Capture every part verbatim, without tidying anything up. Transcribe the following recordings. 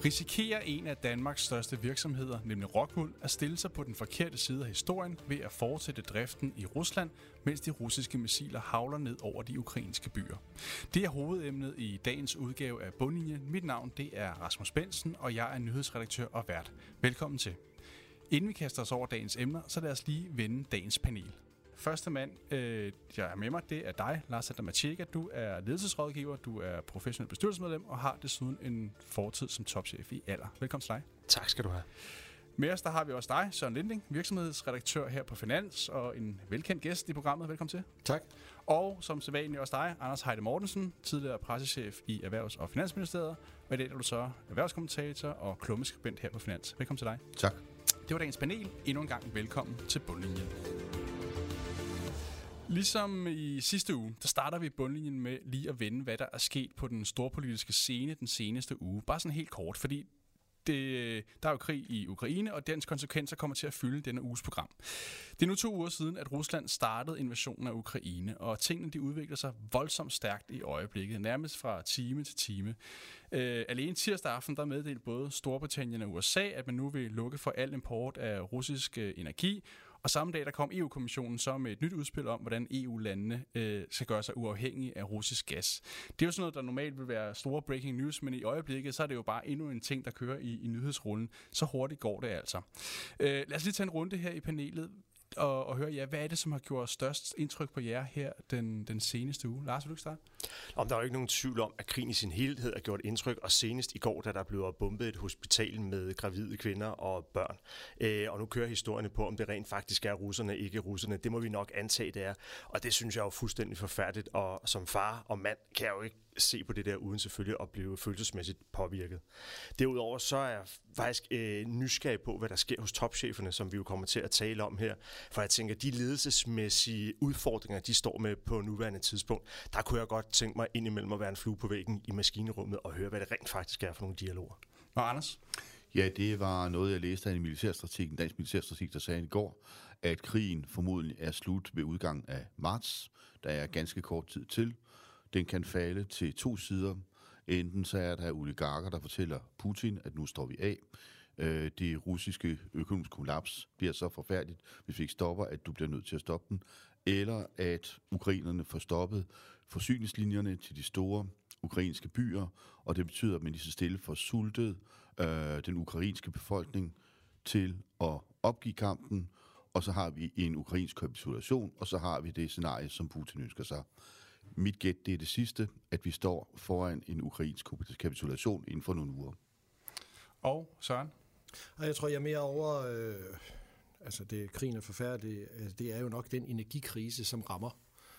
Risikerer en af Danmarks største virksomheder, nemlig Rockwool, at stille sig på den forkerte side af historien ved at fortsætte driften i Rusland, mens de russiske missiler hagler ned over de ukrainske byer? Det er hovedemnet i dagens udgave af Bundlinjen. Mit navn det er Rasmus Bensen, og jeg er nyhedsredaktør og vært. Velkommen til. Inden vi kaster os over dagens emner, så lad os lige vende dagens panel. Første mand, øh, jeg er med mig, det er dig, Lars Sander Macheka. Du er ledelsesrådgiver, du er professionel bestyrelsesmedlem og har desuden en fortid som topchef i Aller. Velkommen til dig. Tak skal du have. Med os der har vi også dig, Søren Linding, virksomhedsredaktør her på Finans og en velkendt gæst i programmet. Velkommen til. Tak. Og som sædvanligt også dig, Anders Heide Mortensen, tidligere pressechef i Erhvervs- og Finansministeriet. Og i dag er du så erhvervskommentator og klummeskribent her på Finans. Velkommen til dig. Tak. Det var dagens panel. Endnu en gang velkommen til Bundlinjen. Ligesom i sidste uge, der starter vi Bundlinjen med lige at vende, hvad der er sket på den storpolitiske scene den seneste uge. Bare sådan helt kort, fordi det, der er jo krig i Ukraine, og dens konsekvenser kommer til at fylde denne uges program. Det er nu to uger siden, at Rusland startede invasionen af Ukraine, og tingene de udvikler sig voldsomt stærkt i øjeblikket, nærmest fra time til time. Øh, alene tirsdag aften, der meddelte både Storbritannien og U S A, at man nu vil lukke for al import af russisk øh, energi, og samme dag der kom E U-kommissionen så med et nyt udspil om, hvordan E U-landene øh, skal gøre sig uafhængige af russisk gas. Det er jo sådan noget, der normalt vil være store breaking news, men i øjeblikket så er det jo bare endnu en ting, der kører i, i nyhedsrullen. Så hurtigt går det altså. Øh, lad os lige tage en runde her i panelet og, og høre, ja, hvad er det, som har gjort størst indtryk på jer her den, den seneste uge? Lars, vil du ikke starte? Om der er jo ikke nogen tvivl om, at krigen i sin helhed har gjort indtryk, og senest i går, da der blev bombet et hospital med gravide kvinder og børn. Øh, og nu kører historierne på, om det rent faktisk er russerne, ikke russerne. Det må vi nok antage, det er. Og det synes jeg er jo fuldstændig forfærdeligt, og som far og mand kan jeg jo ikke se på det der, uden selvfølgelig at blive følelsesmæssigt påvirket. Derudover så er jeg faktisk øh, nysgerrig på, hvad der sker hos topcheferne, som vi jo kommer til at tale om her. For jeg tænker, de ledelsesmæssige udfordringer, de står med på nuværende tidspunkt, der kunne jeg godt tænke mig indimellem at være en flue på væggen i maskinrummet og høre, hvad det rent faktisk er for nogle dialoger. Og Anders? Ja, det var noget, jeg læste af en militærstrateg, en dansk militærstrateg, der sagde i går, at krigen formodentlig er slut ved udgangen af marts. Der er ganske kort tid til. Den kan falde til to sider. Enten så er der oligarker, der fortæller Putin, at nu står vi af. Det russiske økonomiske kollaps bliver så forfærdeligt, hvis vi ikke stopper, at du bliver nødt til at stoppe den. Eller at ukrainerne får stoppet forsyningslinjerne til de store ukrainske byer, og det betyder, at man lige så stille får sultet øh, den ukrainske befolkning til at opgive kampen, og så har vi en ukrainsk kapitulation, og så har vi det scenarie, som Putin ønsker sig. Mit gæt, det er det sidste, at vi står foran en ukrainsk kapitulation inden for nogle uger. Og Søren? Jeg tror, jeg er mere over, øh, altså det krigen er forfærdelig, det er jo nok den energikrise, som rammer.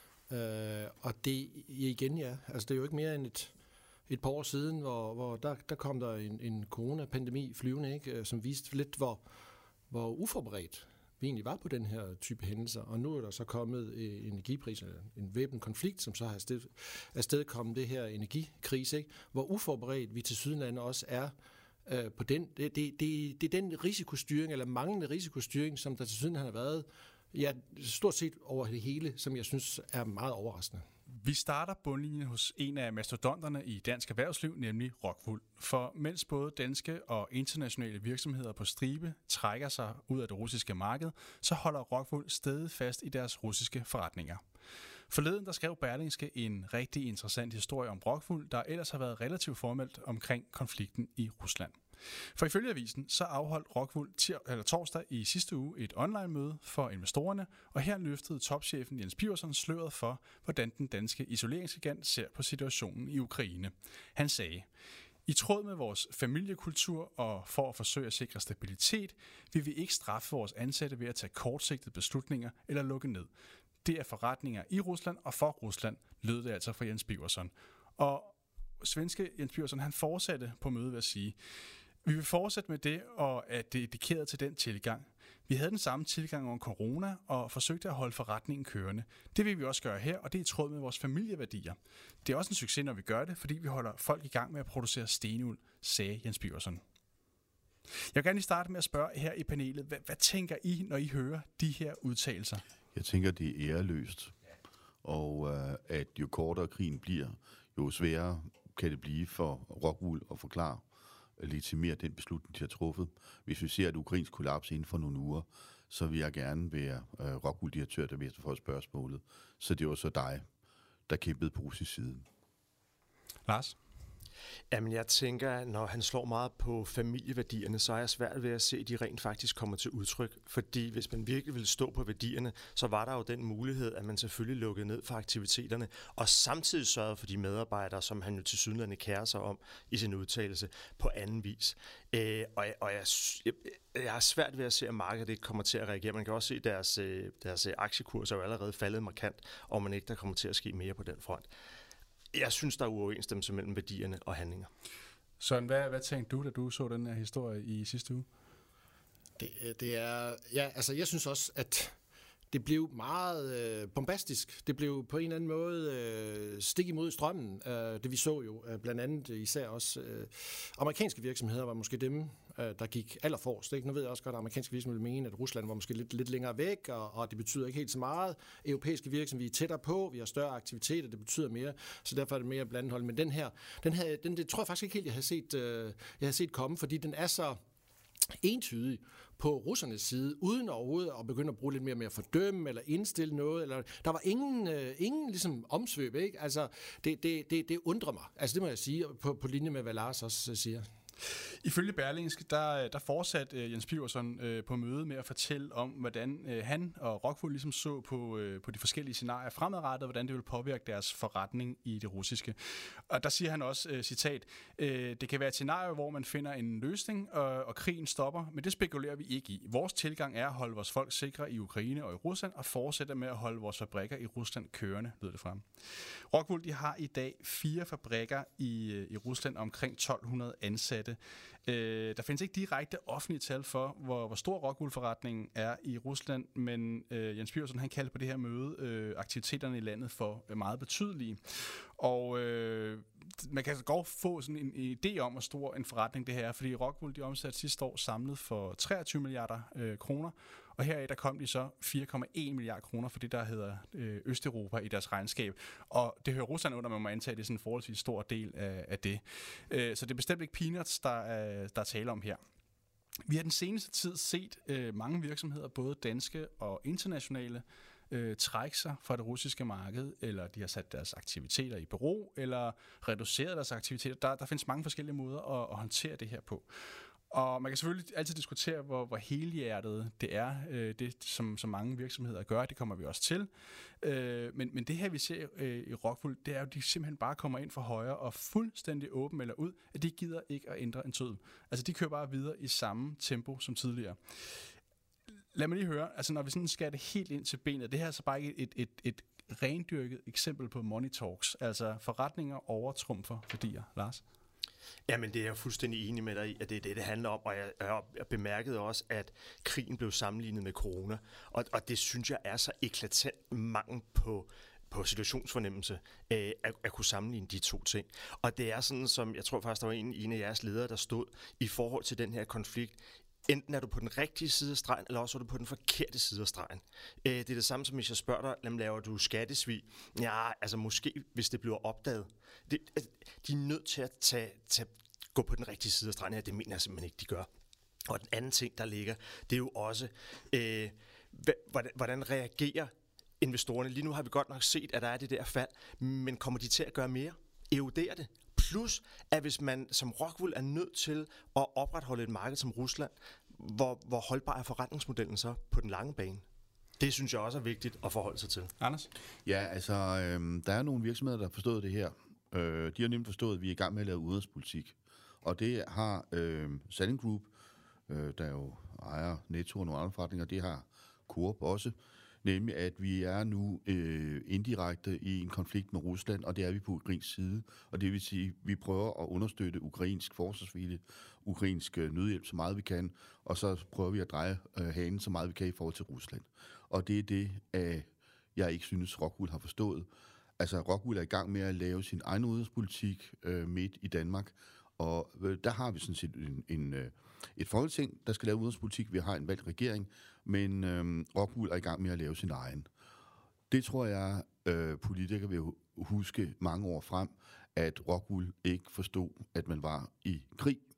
Øh, og det igen, ja, altså det er jo ikke mere end et, et par år siden, hvor, hvor der, der kom der en, en coronapandemi flyvende, ikke, som viste lidt, hvor, hvor uforberedt vi egentlig var på den her type hændelser. Og nu er der så kommet øh, energipriser, en væbnet konflikt, som så har afsted, afstedkommet det her energikrise, ikke, hvor uforberedt vi til sydenlande også er øh, på den. Det, det, det, det er den risikostyring, eller manglende risikostyring, som der til syden har været, ja, stort set over det hele, som jeg synes er meget overraskende. Vi starter bundlinjen hos en af mastodonterne i dansk erhvervsliv, nemlig Rockwool. For mens både danske og internationale virksomheder på stribe trækker sig ud af det russiske marked, så holder Rockwool stadig fast i deres russiske forretninger. Forleden der skrev Berlingske en rigtig interessant historie om Rockwool, der ellers har været relativt formelt omkring konflikten i Rusland. For ifølge avisen så afholdt Rockwool tir- eller torsdag i sidste uge et online-møde for investorerne, og her løftede topchefen Jens Birgersson sløret for, hvordan den danske isoleringsgigant ser på situationen i Ukraine. Han sagde: "I tråd med vores familiekultur og for at forsøge at sikre stabilitet, vil vi ikke straffe vores ansatte ved at tage kortsigtede beslutninger eller lukke ned. Det er forretninger i Rusland og for Rusland", lød det altså fra Jens Birgersson. Og svenske Jens Birgersson, han fortsatte på mødet ved at sige: "Vi vil fortsætte med det, og er dedikeret til den tilgang. Vi havde den samme tilgang under corona og forsøgte at holde forretningen kørende. Det vil vi også gøre her, og det er i tråd med vores familieværdier. Det er også en succes, når vi gør det, fordi vi holder folk i gang med at producere stenuld", sagde Jens Birgersson. Jeg vil gerne lige starte med at spørge her i panelet, hvad, hvad tænker I, når I hører de her udtalelser? Jeg tænker, det er æreløst, og øh, at jo kortere krigen bliver, jo sværere kan det blive for Rockwool at forklare, legitimere den beslutning, de har truffet. Hvis vi ser et ukrainsk kollaps inden for nogle uger, så vil jeg gerne være øh, Rockwool-direktør, der vil få spørgsmålet. Så det var så dig, der kæmpede på russisk side. Lars? Jamen, jeg tænker, når han slår meget på familieværdierne, så er jeg svært ved at se, at de rent faktisk kommer til udtryk. Fordi hvis man virkelig ville stå på værdierne, så var der jo den mulighed, at man selvfølgelig lukkede ned for aktiviteterne, og samtidig sørgede for de medarbejdere, som han jo til sydenlande kærer sig om i sin udtalelse på anden vis. Øh, og jeg, og jeg, jeg, jeg er svært ved at se, at markedet ikke kommer til at reagere. Man kan også se, at deres, deres aktiekurs er jo allerede faldet markant, og man ikke der kommer til at ske mere på den front. Jeg synes, der er uoverensstemmelse mellem værdierne og handlinger. Søren, hvad, hvad tænkte du, da du så den her historie i sidste uge? Det, det er, ja, altså jeg synes også, at det blev meget øh, bombastisk. Det blev på en eller anden måde øh, stik imod strømmen. Øh, det vi så jo øh, blandt andet især også øh, amerikanske virksomheder var måske dem, øh, der gik allerforrest. Ikke? Nu ved jeg også godt, at amerikanske virksomheder vil mene, at Rusland var måske lidt, lidt længere væk, og, og det betyder ikke helt så meget. Europæiske virksomheder, vi er tættere på, vi har større aktiviteter, det betyder mere, så derfor er det mere blandet hold. Men den her, den her den, det tror jeg faktisk ikke helt, jeg har set, øh, jeg har set komme, fordi den er så entydig på russernes side, uden overhovedet at begynde at bruge lidt mere med at fordømme eller indstille noget. Eller, der var ingen, øh, ingen ligesom omsvøb, ikke? Altså, det, det, det, det undrer mig. Altså, det må jeg sige, på, på linje med, hvad Lars også siger. Ifølge Berlingske, der, der fortsatte uh, Jens Birgersson uh, på møde med at fortælle om, hvordan uh, han og Rockwool ligesom så på, uh, på de forskellige scenarier fremadrettet, hvordan det vil påvirke deres forretning i det russiske. Og der siger han også, uh, citat, uh, det kan være et scenarie, hvor man finder en løsning, og, og krigen stopper, men det spekulerer vi ikke i. Vores tilgang er at holde vores folk sikre i Ukraine og i Rusland, og fortsætte med at holde vores fabrikker i Rusland kørende, lyder det frem. Rockwool, de har i dag fire fabrikker i, i Rusland, omkring tolv hundrede ansatte. Øh, der findes ikke direkte offentlige tal for, hvor, hvor stor Rockwool-forretningen er i Rusland, men øh, Jens Birgersson, han kaldte på det her møde øh, aktiviteterne i landet for øh, meget betydelige. Og øh, man kan godt få sådan en, en idé om, hvor stor en forretning det her er, fordi Rockwool, de omsatte sidste år samlet for treogtyve milliarder øh, kroner, og heraf der kom de så fire komma en milliarder kroner for det, der hedder øh, Østeuropa i deres regnskab. Og det hører Rusland under, man må antage, det er sådan en forholdsvis stor del af, af det. Øh, så det er bestemt ikke peanuts, der er, der er tale om her. Vi har den seneste tid set øh, mange virksomheder, både danske og internationale, øh, trække sig fra det russiske marked, eller de har sat deres aktiviteter i bero, eller reduceret deres aktiviteter. Der, der findes mange forskellige måder at, at håndtere det her på. Og man kan selvfølgelig altid diskutere, hvor, hvor helhjertet det er, øh, det som, som mange virksomheder gør, det kommer vi også til. Øh, men, men det her, vi ser øh, i Rockwool, det er jo, at de simpelthen bare kommer ind for højre og fuldstændig åben eller ud, at de gider ikke at ændre en tøddel. Altså, de kører bare videre i samme tempo som tidligere. Lad mig lige høre, altså når vi sådan skærer det helt ind til benet, det her er så bare ikke et, et, et rendyrket eksempel på money talks, altså forretninger overtrumfer værdier. Lars? Jamen, det er jeg fuldstændig enig med dig i, at det er det, det handler om, og jeg, jeg bemærkede også, at krigen blev sammenlignet med corona, og, og det synes jeg er så eklatant mangel på på situationsfornemmelse øh, at, at kunne sammenligne de to ting. Og det er sådan, som jeg tror faktisk, der var en, en af jeres ledere, der stod i forhold til den her konflikt. Enten er du på den rigtige side af stregen, eller også er du på den forkerte side af stregen. Øh, det er det samme, som hvis jeg spørger dig, jamen, laver du skattesvig? Ja, altså måske, hvis det bliver opdaget. Det, altså, de er nødt til at tage, tage, gå på den rigtige side af stregen. Ja, det mener jeg simpelthen ikke, de gør. Og den anden ting, der ligger, det er jo også, øh, hvordan, hvordan reagerer investorerne? Lige nu har vi godt nok set, at der er det der fald, men kommer de til at gøre mere? Erodere det? Plus, at hvis man som Rockwool er nødt til at opretholde et marked som Rusland, hvor, hvor holdbar er forretningsmodellen så på den lange bane? Det synes jeg også er vigtigt at forholde sig til. Anders? Ja, altså, øh, der er nogle virksomheder, der har forstået det her. Øh, de har nemlig forstået, at vi er i gang med at lave udenrigspolitik. Og det har øh, Salling Group, øh, der jo ejer Netto og nogle andre forretninger, det har Coop også. Nemlig, at vi er nu øh, indirekte i en konflikt med Rusland, og det er vi på ukrainsk side. Og det vil sige, at vi prøver at understøtte ukrainsk forsvarsvilje, ukrainsk øh, nødhjælp så meget vi kan, og så prøver vi at dreje øh, hanen så meget vi kan i forhold til Rusland. Og det er det, øh, jeg ikke synes, Rockwool har forstået. Altså, Rockwool er i gang med at lave sin egen udenrigspolitik øh, midt i Danmark, og øh, der har vi sådan set en... en øh, et folketing, der skal lave udenrigspolitik. Vi har en valgt regering, men øh, Rockwool er i gang med at lave sin egen. Det tror jeg, øh, politikere vil huske mange år frem, at Rockwool ikke forstod, at man var i krig,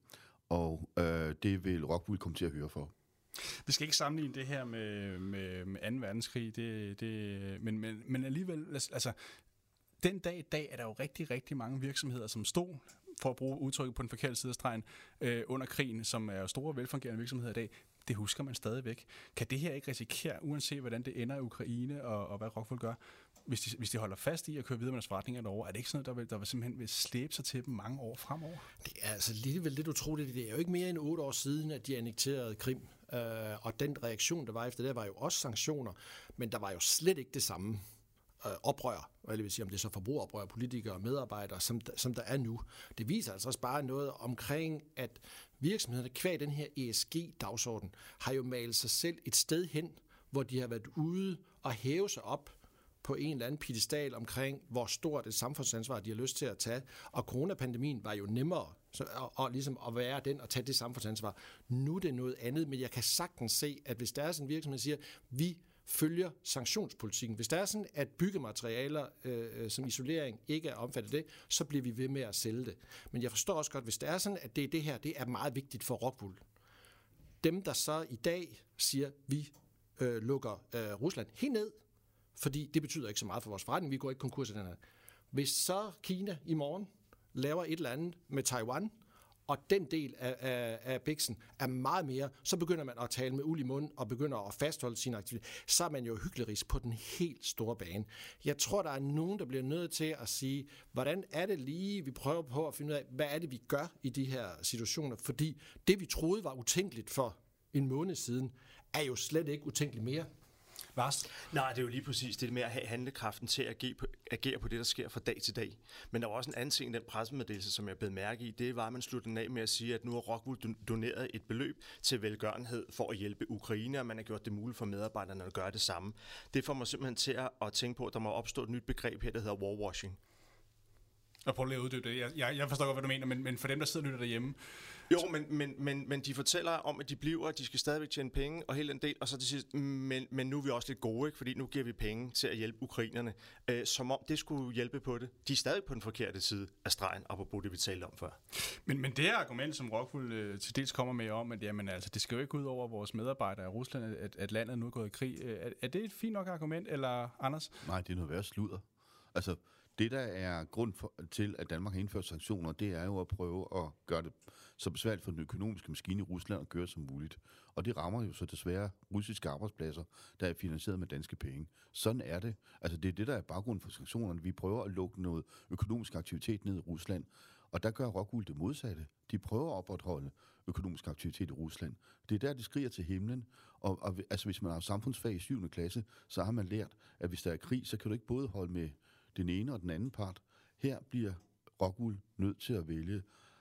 og øh, det vil Rockwool komme til at høre for. Vi skal ikke sammenligne det her med, med, med anden verdenskrig, det, det, men, men, men alligevel, altså, den dag i dag er der jo rigtig, rigtig mange virksomheder, som stod, for at bruge udtrykket på den forkerte side af stregen, øh, under krigen, som er store, velfungerende virksomheder i dag. Det husker man stadigvæk. Kan det her ikke risikere, uanset hvordan det ender i Ukraine, og, og hvad Rockwool gør, hvis de, hvis de holder fast i at køre videre med deres forretninger derovre, er det ikke sådan noget, der vil, der vil simpelthen vil slæbe sig til dem mange år fremover? Det er altså alligevel lidt utroligt. Det er jo ikke mere end otte år siden, at de annekterede Krim. Øh, og den reaktion, der var efter det, var jo også sanktioner. Men der var jo slet ikke det samme øh, oprør, eller vil sige, om det er så forbrugeroprør, politikere og medarbejdere, som, som der er nu. Det viser altså også bare noget omkring, at virksomhederne kvad den her E S G-dagsorden har jo malet sig selv et sted hen, hvor de har været ude og hæve sig op på en eller anden piedestal omkring, hvor stort et samfundsansvar de har lyst til at tage. Og coronapandemien var jo nemmere så, og, og ligesom at være den og tage det samfundsansvar. Nu er det noget andet, men jeg kan sagtens se, at hvis der er sådan en virksomhed, der siger, vi følger sanktionspolitikken. Hvis der er sådan, at byggematerialer øh, som isolering ikke er omfattet af det, så bliver vi ved med at sælge det. Men jeg forstår også godt, hvis det er sådan, at det, det her det er meget vigtigt for Rockwool. Dem, der så i dag siger, vi øh, lukker øh, Rusland helt ned, fordi det betyder ikke så meget for vores forretning, vi går ikke konkurs i den her. Hvis så Kina i morgen laver et eller andet med Taiwan, og den del af, af, af biksen er meget mere, så begynder man at tale med uld i mund og begynder at fastholde sine aktiviteter, så er man jo hyklerisk på den helt store bane. Jeg tror, der er nogen, der bliver nødt til at sige, hvordan er det lige, vi prøver på at finde ud af, hvad er det, vi gør i de her situationer, fordi det, vi troede var utænkeligt for en måned siden, er jo slet ikke utænkeligt mere. Lars? Nej, det er jo lige præcis det med at have handlekraften til at agere på, agere på det, der sker fra dag til dag. Men der var også en anden ting i den pressemeddelelse, som jeg blev mærke i, det var, at man sluttede af med at sige, at nu har Rockwool doneret et beløb til velgørenhed for at hjælpe Ukraine, og man har gjort det muligt for medarbejderne at gøre det samme. Det får mig simpelthen til at tænke på, at der må opstå et nyt begreb her, der hedder warwashing. Og prøv lige at uddybe det. Jeg, jeg, jeg forstår godt, hvad du mener, men, men for dem, der sidder og lytter derhjemme... Jo, men, men, men, men de fortæller om, at de bliver, at de skal stadigvæk tjene penge, og hele den del, og så til sidst, men, men nu er vi også lidt gode, ikke? Fordi nu giver vi penge til at hjælpe ukrainerne, øh, som om det skulle hjælpe på det. De er stadig på den forkerte side af stregen, apropos det, vi talte om før. Men, men det her argument, som Rockwool øh, til dels kommer med om, at jamen, altså, det skal jo ikke gå ud over vores medarbejdere i Rusland, at, at landet nu er gået i krig. Er, er det et fint nok argument, eller Anders? Nej, det er noget værre sludder. Altså, det, der er grund for, til, at Danmark har indført sanktioner, det er jo at prøve at gøre det så besværligt for den økonomiske maskine i Rusland at køre som muligt. Og det rammer jo så desværre russiske arbejdspladser, der er finansieret med danske penge. Sådan er det. Altså, det er det, der er baggrunden for sanktionerne. Vi prøver at lukke noget økonomisk aktivitet ned i Rusland, og der gør Rockwool det modsatte. De prøver at opretholde økonomisk aktivitet i Rusland. Det er der, de skriger til himlen. Og, og altså, hvis man har samfundsfag i syvende klasse, så har man lært, at hvis der er krig, så kan du ikke både holde med den ene og den anden part. Her bliver Rockwool nødt til at vælge,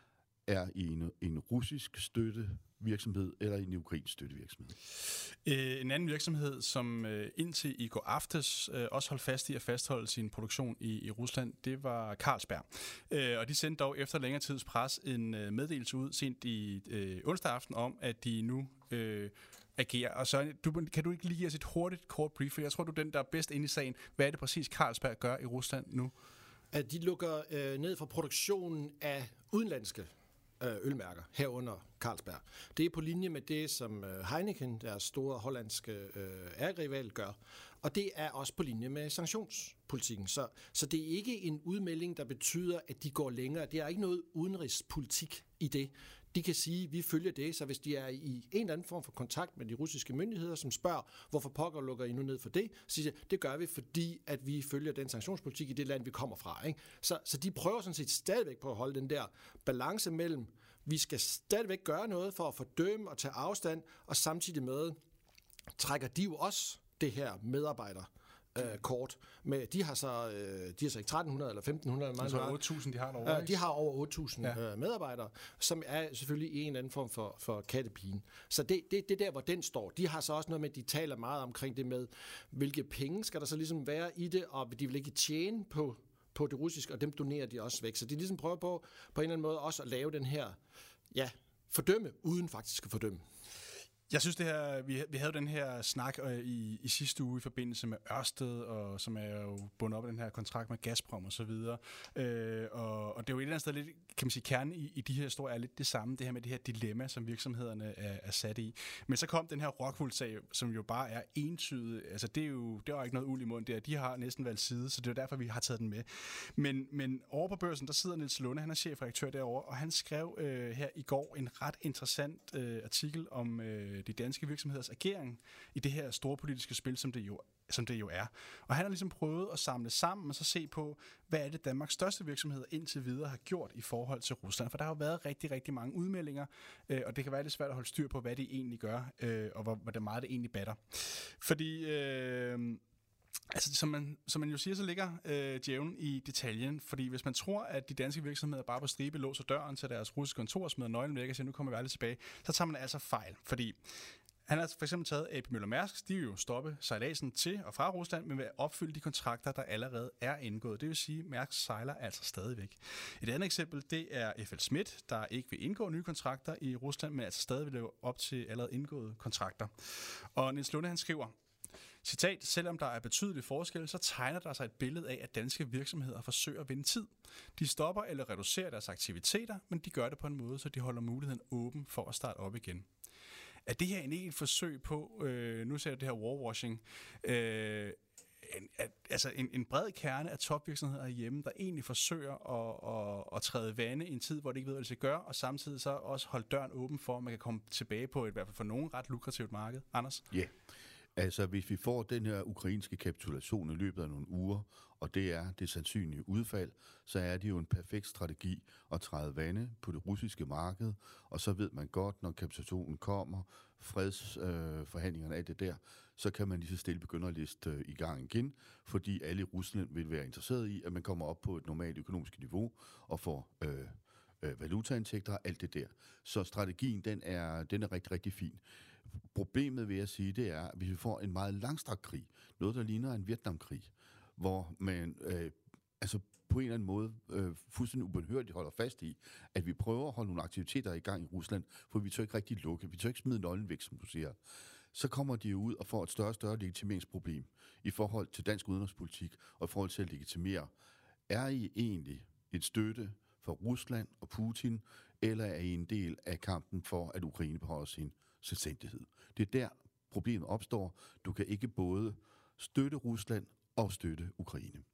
er i en, en russisk støttevirksomhed eller en ukrainsk støttevirksomhed. Øh, en anden virksomhed, som øh, indtil i går aftes øh, også holdt fast i at fastholde sin produktion i, i Rusland, det var Carlsberg. Øh, og de sendte dog efter længere tids pres en øh, meddelelse ud sent i øh, onsdag aften om, at de nu øh, agerer. Og så du, kan du ikke lige give os et hurtigt, kort brief, for jeg tror, du er den, der er bedst inde i sagen. Hvad er det præcis, Carlsberg gør i Rusland nu? At de lukker øh, ned fra produktionen af udenlandske ølmærker, herunder Carlsberg. Det er på linje med det, som Heineken, deres store hollandske øh, ærgerival, gør. Og det er også på linje med sanktionspolitikken. Så, så det er ikke en udmelding, der betyder, at de går længere. Det er ikke noget udenrigspolitik i det. De kan sige, at vi følger det, så hvis de er i en eller anden form for kontakt med de russiske myndigheder, som spørger, hvorfor pokker lukker I nu ned for det, så siger de, det gør vi, fordi at vi følger den sanktionspolitik i det land, vi kommer fra. Ikke? Så, så de prøver sådan set stadigvæk på at holde den der balance mellem, vi skal stadigvæk gøre noget for at fordømme og tage afstand, og samtidig med trækker de jo også det her medarbejder Øh, kort. Med, de har så øh, de har så ikke tretten hundrede eller femten hundrede. Så er otte tusind, de har derovre, øh, De har over otte tusind ja. øh, medarbejdere, som er selvfølgelig i en eller anden form for, for kattepigen. Så det, det, det er der, hvor den står. De har så også noget med, at de taler meget omkring det med, hvilke penge skal der så ligesom være i det, og de vil ikke tjene på, på det russiske, og dem donerer de også væk. Så de ligesom prøver på, på en eller anden måde også at lave den her, ja, fordømme, uden faktisk at fordømme. Jeg synes, det her, vi, vi havde den her snak øh, i, i sidste uge i forbindelse med Ørsted, og, som er jo bundet op i den her kontrakt med Gazprom og så videre. Øh, og, og og det er jo et eller andet sted lidt, kan man sige, kernen i, i de her historier er lidt det samme, det her med det her dilemma, som virksomhederne er, er sat i. Men så kom den her Rockwool-sag, som jo bare er entydig. Altså det er jo, det er jo ikke noget uld i munden der. De har næsten valgt side, så det er derfor, vi har taget den med. Men, men over på Børsen, der sidder Niels Lunde, han er chefredaktør derovre, og han skrev øh, her i går en ret interessant øh, artikel om øh, de danske virksomheders agering i det her store politiske spil, som det jo som det jo er. Og han har ligesom prøvet at samle sammen og så se på, hvad er det Danmarks største virksomheder indtil videre har gjort i forhold til Rusland. For der har jo været rigtig, rigtig mange udmeldinger, øh, og det kan være lidt svært at holde styr på, hvad det egentlig gør, øh, og hvor, hvor meget det egentlig batter. Fordi Øh, Altså, som man, som man jo siger, så ligger øh, djævlen i detaljen, fordi hvis man tror, at de danske virksomheder bare på stribe låser døren til deres russiske kontor, smider nøglen væk og siger, nu kommer vi aldrig tilbage, så tager man altså fejl, fordi han har for eksempel taget A P Møller Mærsk, de vil jo stoppe sejladsen til og fra Rusland, men vil opfylde de kontrakter, der allerede er indgået. Det vil sige, at Mærsk sejler altså stadigvæk. Et andet eksempel, det er F L Schmidt, der ikke vil indgå nye kontrakter i Rusland, men altså stadig vil leve op til allerede indgåede kontrakter. Og Niels Lunde, han skriver, citat, selvom der er betydelig forskel, så tegner der sig et billede af, at danske virksomheder forsøger at vinde tid. De stopper eller reducerer deres aktiviteter, men de gør det på en måde, så de holder muligheden åben for at starte op igen. Er det her en egentlig forsøg på, øh, nu ser jeg det her warwashing, øh, en, at, altså en, en bred kerne af topvirksomheder hjemme, der egentlig forsøger at, at, at træde vande i en tid, hvor det ikke ved, hvad det skal gøre, og samtidig så også holde døren åben for, at man kan komme tilbage på et, i hvert fald for nogen ret lukrativt marked. Anders? Ja. Yeah. Altså, hvis vi får den her ukrainske kapitulation i løbet af nogle uger, og det er det sandsynlige udfald, så er det jo en perfekt strategi at træde vande på det russiske marked, og så ved man godt, når kapitulationen kommer, fredsforhandlingerne øh, af det der, så kan man lige så stille begynde at liste øh, i gang igen, fordi alle i Rusland vil være interesseret i, at man kommer op på et normalt økonomisk niveau og får øh, øh, valutaindtægter og alt det der. Så strategien, den er, den er rigtig, rigtig fin. Problemet, vil jeg sige, det er, at hvis vi får en meget langstrakt krig, noget der ligner en Vietnamkrig, hvor man øh, altså på en eller anden måde øh, fuldstændig ubehørligt holder fast i, at vi prøver at holde nogle aktiviteter i gang i Rusland, for vi tør ikke rigtig lukke, vi tør ikke smide nøglen væk, som du siger. Så kommer de ud og får et større og større legitimeringsproblem i forhold til dansk udenrigspolitik og i forhold til at legitimere. Er I egentlig et støtte for Rusland og Putin, eller er I en del af kampen for, at Ukraine beholder sin selvstændighed? Det er der, problemet opstår. Du kan ikke både støtte Rusland og støtte Ukraine.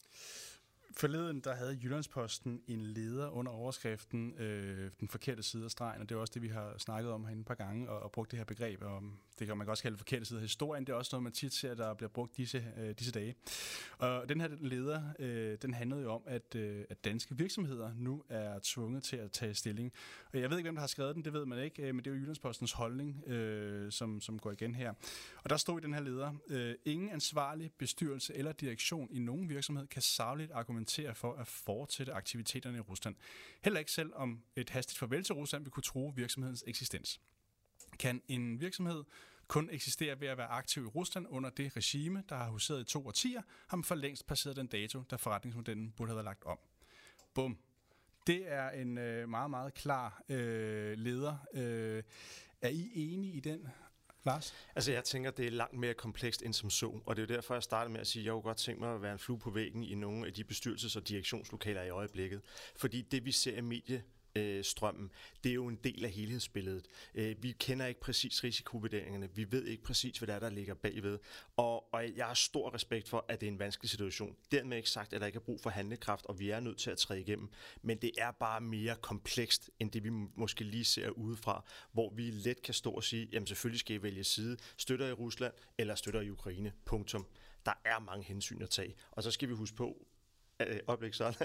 Forleden, der havde Jyllandsposten en leder under overskriften øh, den forkerte side af stregen, og det er også det, vi har snakket om herinde et par gange, og, og brugt det her begreb, og det kan man også kalde forkerte side af historien. Det er også noget, man tit ser, der bliver brugt disse, øh, disse dage. Og den her leder, øh, den handlede jo om, at, øh, at danske virksomheder nu er tvunget til at tage stilling. Og jeg ved ikke, hvem der har skrevet den, det ved man ikke, øh, men det er jo Jyllandspostens holdning, øh, som, som går igen her. Og der stod i den her leder, øh, ingen ansvarlig bestyrelse eller direktion i nogen virksomhed kan sagligt argumentere for at fortsætte aktiviteterne i Rusland. Heller ikke selv om et hastigt farvel til Rusland vil kunne true virksomhedens eksistens. Kan en virksomhed kun eksistere ved at være aktiv i Rusland under det regime, der har huseret i to årtier, har man for længst passeret den dato, der forretningsmodellen burde have været lagt om. Bum. Det er en øh, meget, meget klar øh, leder. Øh, er I enige i den, Lars? Altså jeg tænker, det er langt mere komplekst end som så, og det er jo derfor, jeg startede med at sige, at jeg kunne godt tænke mig at være en flue på væggen i nogle af de bestyrelses- og direktionslokaler i øjeblikket. Fordi det, vi ser i medie strømmen, det er jo en del af helhedsbilledet. Vi kender ikke præcis risikovurderingerne, vi ved ikke præcis, hvad der er, der ligger bagved, og, og jeg har stor respekt for, at det er en vanskelig situation. Dermed ikke sagt, at der ikke er brug for handlekraft, og vi er nødt til at træde igennem, men det er bare mere komplekst, end det vi måske lige ser udefra, hvor vi let kan stå og sige, jamen selvfølgelig skal I vælge side, støtter I Rusland, eller støtter I Ukraine, punktum. Der er mange hensyn at tage, og så skal vi huske på, øjeblik sådan,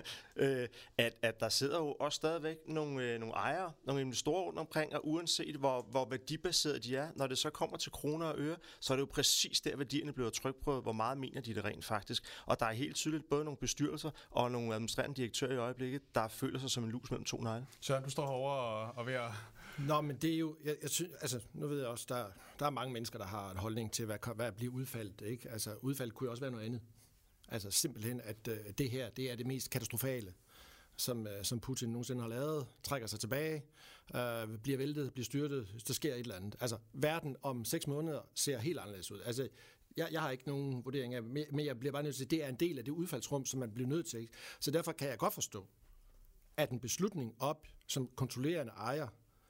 at, at der sidder jo også stadigvæk nogle, nogle ejere, nogle investorer rundt omkring, og uanset hvor, hvor værdibaserede de er, når det så kommer til kroner og øre, så er det jo præcis der, værdierne bliver trykprøvet, hvor meget mener de det rent faktisk. Og der er helt tydeligt både nogle bestyrelser og nogle administrerende direktører i øjeblikket, der føler sig som en lus mellem to negle. Søren, du står herovre og, og ved at... Nå, men det er jo, jeg, jeg synes, altså, nu ved jeg også, der, der er mange mennesker, der har en holdning til, hvad, hvad bliver udfaldet, ikke? Altså, udfaldet kunne jo også være noget andet. Altså simpelthen, at øh, det her, det er det mest katastrofale, som, øh, som Putin nogensinde har lavet, trækker sig tilbage, øh, bliver væltet, bliver styrtet, hvis der sker et eller andet. Altså, verden om seks måneder ser helt anderledes ud. Altså, jeg, jeg har ikke nogen vurdering af, men jeg bliver bare nødt til, at det er en del af det udfaldsrum, som man bliver nødt til. Ikke? Så derfor kan jeg godt forstå, at en beslutning op som kontrollerende ejer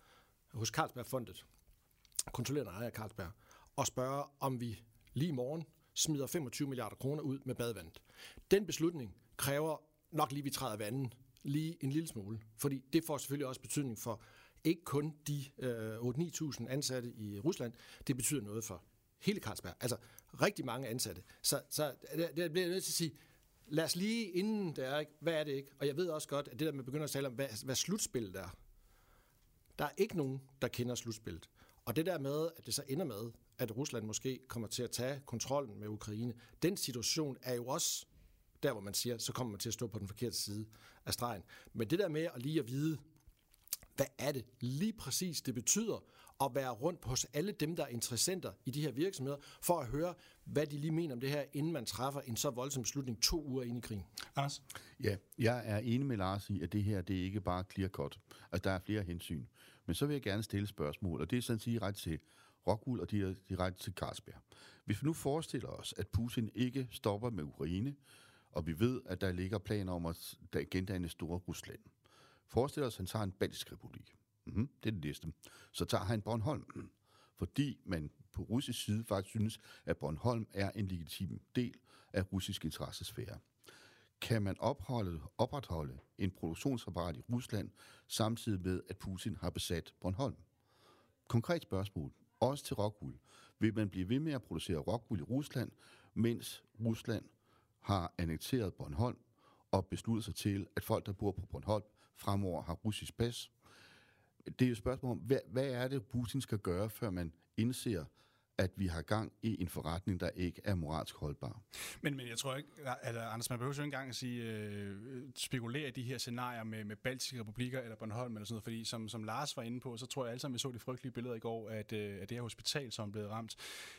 hos Carlsbergfondet, kontrollerende ejer af Carlsberg, og spørge, om vi lige i morgen smider femogtyve milliarder kroner ud med badevandet. Den beslutning kræver nok lige, vi træder vandet lige en lille smule, fordi det får selvfølgelig også betydning for ikke kun de øh, otte til ni tusind ansatte i Rusland, det betyder noget for hele Carlsberg, altså rigtig mange ansatte. Så, så det, det bliver jeg nødt til at sige, lad os lige inden det er, ikke, hvad er det ikke? Og jeg ved også godt, at det der med at begynde at tale om, hvad, hvad slutspillet er, der er ikke nogen, der kender slutspillet. Og det der med, at det så ender med, at Rusland måske kommer til at tage kontrollen med Ukraine, den situation er jo også der, hvor man siger, så kommer man til at stå på den forkerte side af stregen. Men det der med at lige at vide, hvad er det lige præcis, det betyder at være rundt hos alle dem, der er interessenter i de her virksomheder, for at høre, hvad de lige mener om det her, inden man træffer en så voldsom beslutning to uger ind i krigen. Anders? Ja, jeg er enig med Lars i, at det her, det er ikke bare clear cut. Altså, der er flere hensyn. Men så vil jeg gerne stille spørgsmål, og det er sådan at sige ret til Rockwool og direkte til Carlsberg. Hvis vi nu forestiller os, at Putin ikke stopper med Ukraine, og vi ved, at der ligger planer om at gendanne store Rusland. Forestil os, at han tager en baltisk republik. Mm-hmm, det er det næste. Så tager han Bornholm, fordi man på russisk side faktisk synes, at Bornholm er en legitim del af russisk interessesfære. Kan man opholde, opretholde en produktionsapparat i Rusland, samtidig med, at Putin har besat Bornholm? Konkret spørgsmål, også til Rockwool. Vil man blive ved med at producere Rockwool i Rusland, mens Rusland har annekteret Bornholm og besluttet sig til, at folk, der bor på Bornholm, fremover har russisk pas? Det er jo et spørgsmål om, hvad, hvad er det, Putin skal gøre, før man indser, at vi har gang i en forretning, der ikke er moralsk holdbar. Men, men jeg tror ikke, at Anders, man behøver jo ikke engang at sige, øh, spekulere i de her scenarier med, med baltiske republikker eller Bornholm eller sådan noget, fordi som, som Lars var inde på, så tror jeg alle sammen, vi så de frygtelige billeder i går, at, øh, at det her hospital, som blev ramt.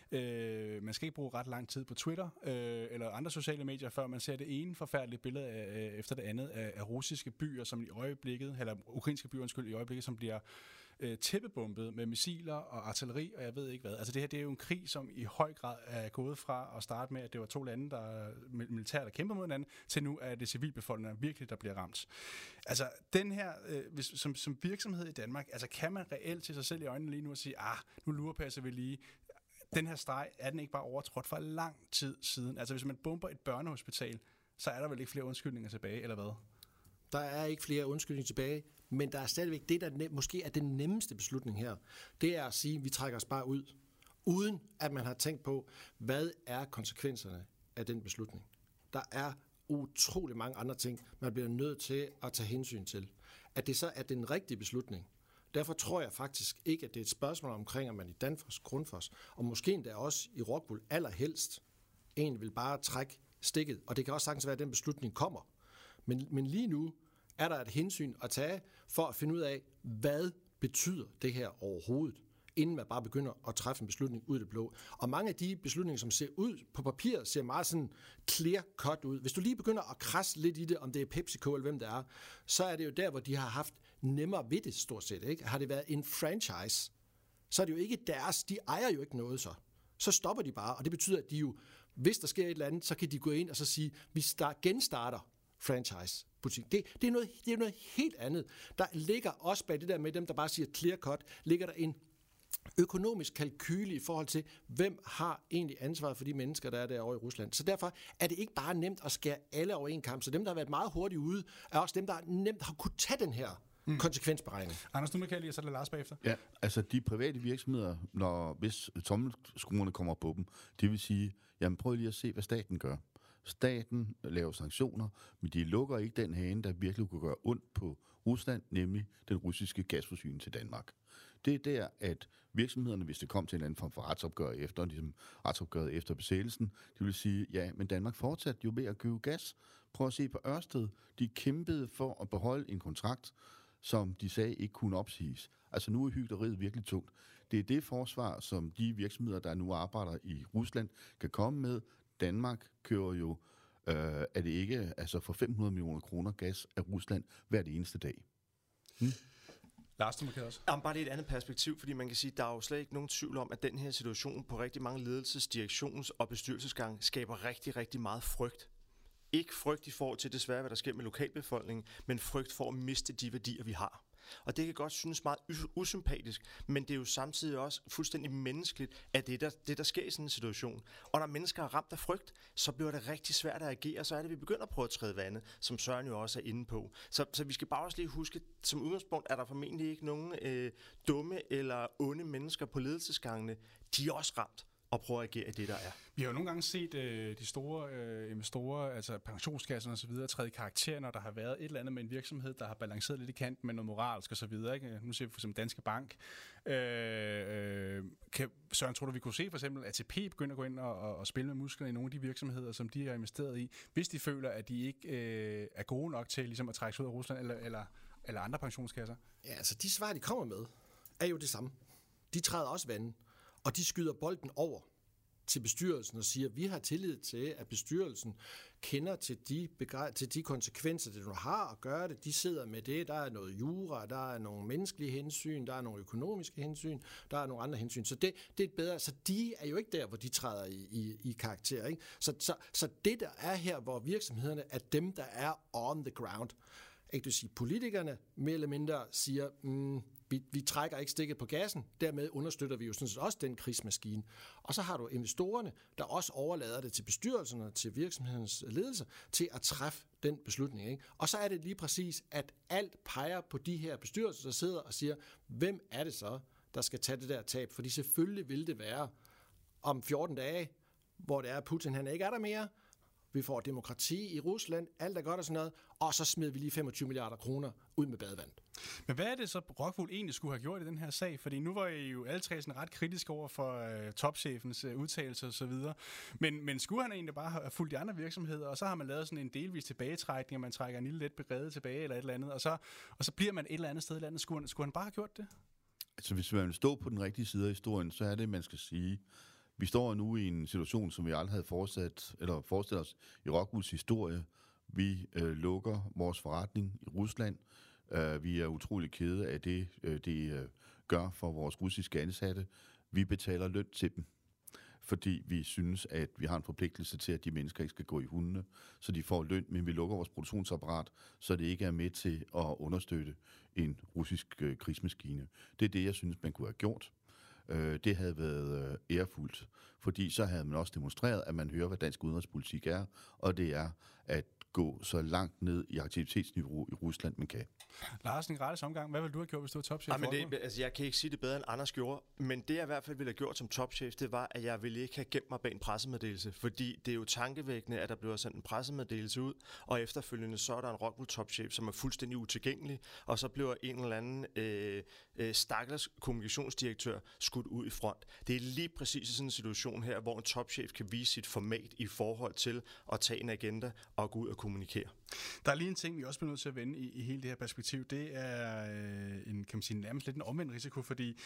Øh, man skal ikke bruge ret lang tid på Twitter øh, eller andre sociale medier, før man ser det ene forfærdelige billede af, efter det andet af, af russiske byer, som i øjeblikket, eller ukrainske byer, undskyld, i øjeblikket, som bliver øh, tæppebumpet med missiler og artilleri, og jeg ved ikke hvad. Altså det her, det er jo en krig, som i høj grad er gået fra at starte med, at det var to lande, der militært der kæmper mod hinanden, til nu er det civilbefolkningen virkelig, der bliver ramt. Altså den her, øh, hvis, som, som virksomhed i Danmark, altså kan man reelt til sig selv i øjnene lige nu og sige, ah, nu lurepasser vi lige. Den her streg, er den ikke bare overtrådt for lang tid siden? Altså hvis man bomber et børnehospital, så er der vel ikke flere undskyldninger tilbage, eller hvad? Der er ikke flere undskyldninger tilbage, men der er stadigvæk det, der nem, måske er den nemmeste beslutning her. Det er at sige, at vi trækker os bare ud, uden at man har tænkt på, hvad er konsekvenserne af den beslutning. Der er utrolig mange andre ting, man bliver nødt til at tage hensyn til. At det så er den rigtige beslutning. Derfor tror jeg faktisk ikke, at det er et spørgsmål omkring, at man i Danfoss, Grundfos, og måske endda også i Rockwool allerhelst, egentlig vil bare trække stikket. Og det kan også sagtens være, at den beslutning kommer. Men, men lige nu er der et hensyn at tage for at finde ud af, hvad betyder det her overhovedet, inden man bare begynder at træffe en beslutning ud af det blå. Og mange af de beslutninger, som ser ud på papir, ser meget sådan clear-cut ud. Hvis du lige begynder at krasse lidt i det, om det er PepsiCo eller hvem det er, så er det jo der, hvor de har haft nemmere ved det stort set. Ikke? Har det været en franchise, så er det jo ikke deres. De ejer jo ikke noget så. Så stopper de bare, og det betyder, at de jo, hvis der sker et eller andet, så kan de gå ind og så sige, vi start, genstarter franchise-butik. Det, det, er noget, det er noget helt andet. Der ligger også bag det der med dem, der bare siger clear-cut, ligger der en økonomisk kalkyle i forhold til, hvem har egentlig ansvaret for de mennesker, der er derovre i Rusland. Så derfor er det ikke bare nemt at skære alle over en kamp. Så dem, der har været meget hurtigt ude, er også dem, der nemt har kunnet tage den her mm. konsekvensberegning. Anders, nu kan jeg lige sætte Lars bagefter. Ja, altså de private virksomheder, når, hvis tommelskruerne kommer på dem, det vil sige, jamen prøv lige at se, hvad staten gør. Staten laver sanktioner, men de lukker ikke den hane, der virkelig kunne gøre ondt på Rusland, nemlig den russiske gasforsyning til Danmark. Det er der, at virksomhederne, hvis det kom til en anden form for retsopgør efter, ligesom retsopgøret efter besættelsen, de vil sige, ja, men Danmark fortsatte jo med at købe gas. Prøv at se på Ørsted. De kæmpede for at beholde en kontrakt, som de sagde ikke kunne opsiges. Altså nu er hykleriet virkelig tungt. Det er det forsvar, som de virksomheder, der nu arbejder i Rusland, kan komme med. Danmark kører jo, øh, er det ikke, altså for fem hundrede millioner kroner gas af Rusland hver eneste dag. Hmm? Lars, du må også. Jamen, bare det er et andet perspektiv, fordi man kan sige, at der er jo slet ikke nogen tvivl om, at den her situation på rigtig mange ledelses-, direktions- og bestyrelsesgange skaber rigtig, rigtig meget frygt. Ikke frygt i forhold til desværre, hvad der sker med lokalbefolkningen, men frygt for at miste de værdier, vi har. Og det kan godt synes meget usympatisk, men det er jo samtidig også fuldstændig menneskeligt, at det der, det, der sker i sådan en situation. Og når mennesker er ramt af frygt, så bliver det rigtig svært at agere, så er det, vi begynder at prøve at træde vandet, som Søren jo også er inde på. Så, så vi skal bare også lige huske, som udgangspunkt er der formentlig ikke nogen øh, dumme eller onde mennesker på ledelsesgangene. De er også ramt og prøve at agere i det, der er. Vi har jo nogle gange set øh, de store øh, investorer, altså pensionskasserne og så videre, træde i karakter, når der har været et eller andet med en virksomhed, der har balanceret lidt i kanten med noget moralsk og så videre. Ikke? Nu ser vi for eksempel Danske Bank. Øh, øh, kan, Søren, tror du, vi kunne se for eksempel, at A T P begynder at gå ind og, og, og spille med musklerne i nogle af de virksomheder, som de har investeret i, hvis de føler, at de ikke øh, er gode nok til ligesom at trække sig ud af Rusland eller, eller, eller andre pensionskasser? Ja, altså de svar, de kommer med, er jo det samme. De træder også vandet. Og de skyder bolden over til bestyrelsen og siger, at vi har tillid til, at bestyrelsen kender til de, begre- til de konsekvenser, det du har at gøre det. De sidder med det. Der er noget jura, der er nogle menneskelige hensyn, der er nogle økonomiske hensyn, der er nogle andre hensyn. Så det, det er bedre. Så de er jo ikke der, hvor de træder i, i, i karakter. Ikke? Så, så, så det, der er her, hvor virksomhederne er dem, der er on the ground. Ikke, det vil sige, politikerne mere eller mindre siger, mm, vi, vi trækker ikke stikket på gassen, dermed understøtter vi jo sådan set også den krigsmaskine. Og så har du investorerne, der også overlader det til bestyrelserne, til virksomhedens ledelse, til at træffe den beslutning. Ikke? Og så er det lige præcis, at alt peger på de her bestyrelser, der sidder og siger, hvem er det så, der skal tage det der tab? Fordi selvfølgelig vil det være om fjorten dage, hvor det er, Putin han ikke er der mere, vi får demokrati i Rusland, alt er godt og sådan noget, og så smider vi lige femogtyve milliarder kroner ud med badevand. Men hvad er det så, Rockwool egentlig skulle have gjort i den her sag? Fordi nu var I jo alle tre sådan ret kritiske over for uh, topchefens uh, udtalelser og så videre. Men, men skulle han egentlig bare have fulgt de andre virksomheder, og så har man lavet sådan en delvis tilbagetrækning, og man trækker en lille let berede tilbage eller et eller andet, og så, og så bliver man et eller andet sted i landet. Skulle han, skulle han bare have gjort det? Altså hvis man vil stå på den rigtige side af historien, så er det, man skal sige. Vi står nu i en situation, som vi aldrig havde foresat, eller forestillet os i Rockwools historie. Vi øh, lukker vores forretning i Rusland. Uh, vi er utrolig kede af det, øh, det øh, gør for vores russiske ansatte. Vi betaler løn til dem, fordi vi synes, at vi har en forpligtelse til, at de mennesker ikke skal gå i hundene, så de får løn, men vi lukker vores produktionsapparat, så det ikke er med til at understøtte en russisk øh, krigsmaskine. Det er det, jeg synes, man kunne have gjort. Det havde været ærefuldt, fordi så havde man også demonstreret, at man hører, hvad dansk udenrigspolitik er, og det er at gå så langt ned i aktivitetsniveau i Rusland, man kan. Larsen, i gratis omgang, hvad ville du have gjort, hvis du var topchef? Ja, men det, altså, jeg kan ikke sige det bedre, end Anders gjorde, men det jeg i hvert fald ville have gjort som topchef, det var, at jeg ville ikke have gemt mig bag en pressemeddelelse, fordi det er jo tankevækkende, at der bliver sendt en pressemeddelelse ud, og efterfølgende så er der en Rockwool-topchef, som er fuldstændig utilgængelig, og så bliver en eller anden øh, øh, stakkels kommunikationsdirektør skudt ud i front. Det er lige præcis i sådan en situation her, hvor en topchef kan vise sit format i forhold til at tage en agenda og gå ud og kommunikere. Der er lige en ting, vi også bliver nødt til at vende i, i hele det her perspektiv. Det er øh, en, kan man sige, nærmest lidt en omvendt risiko, fordi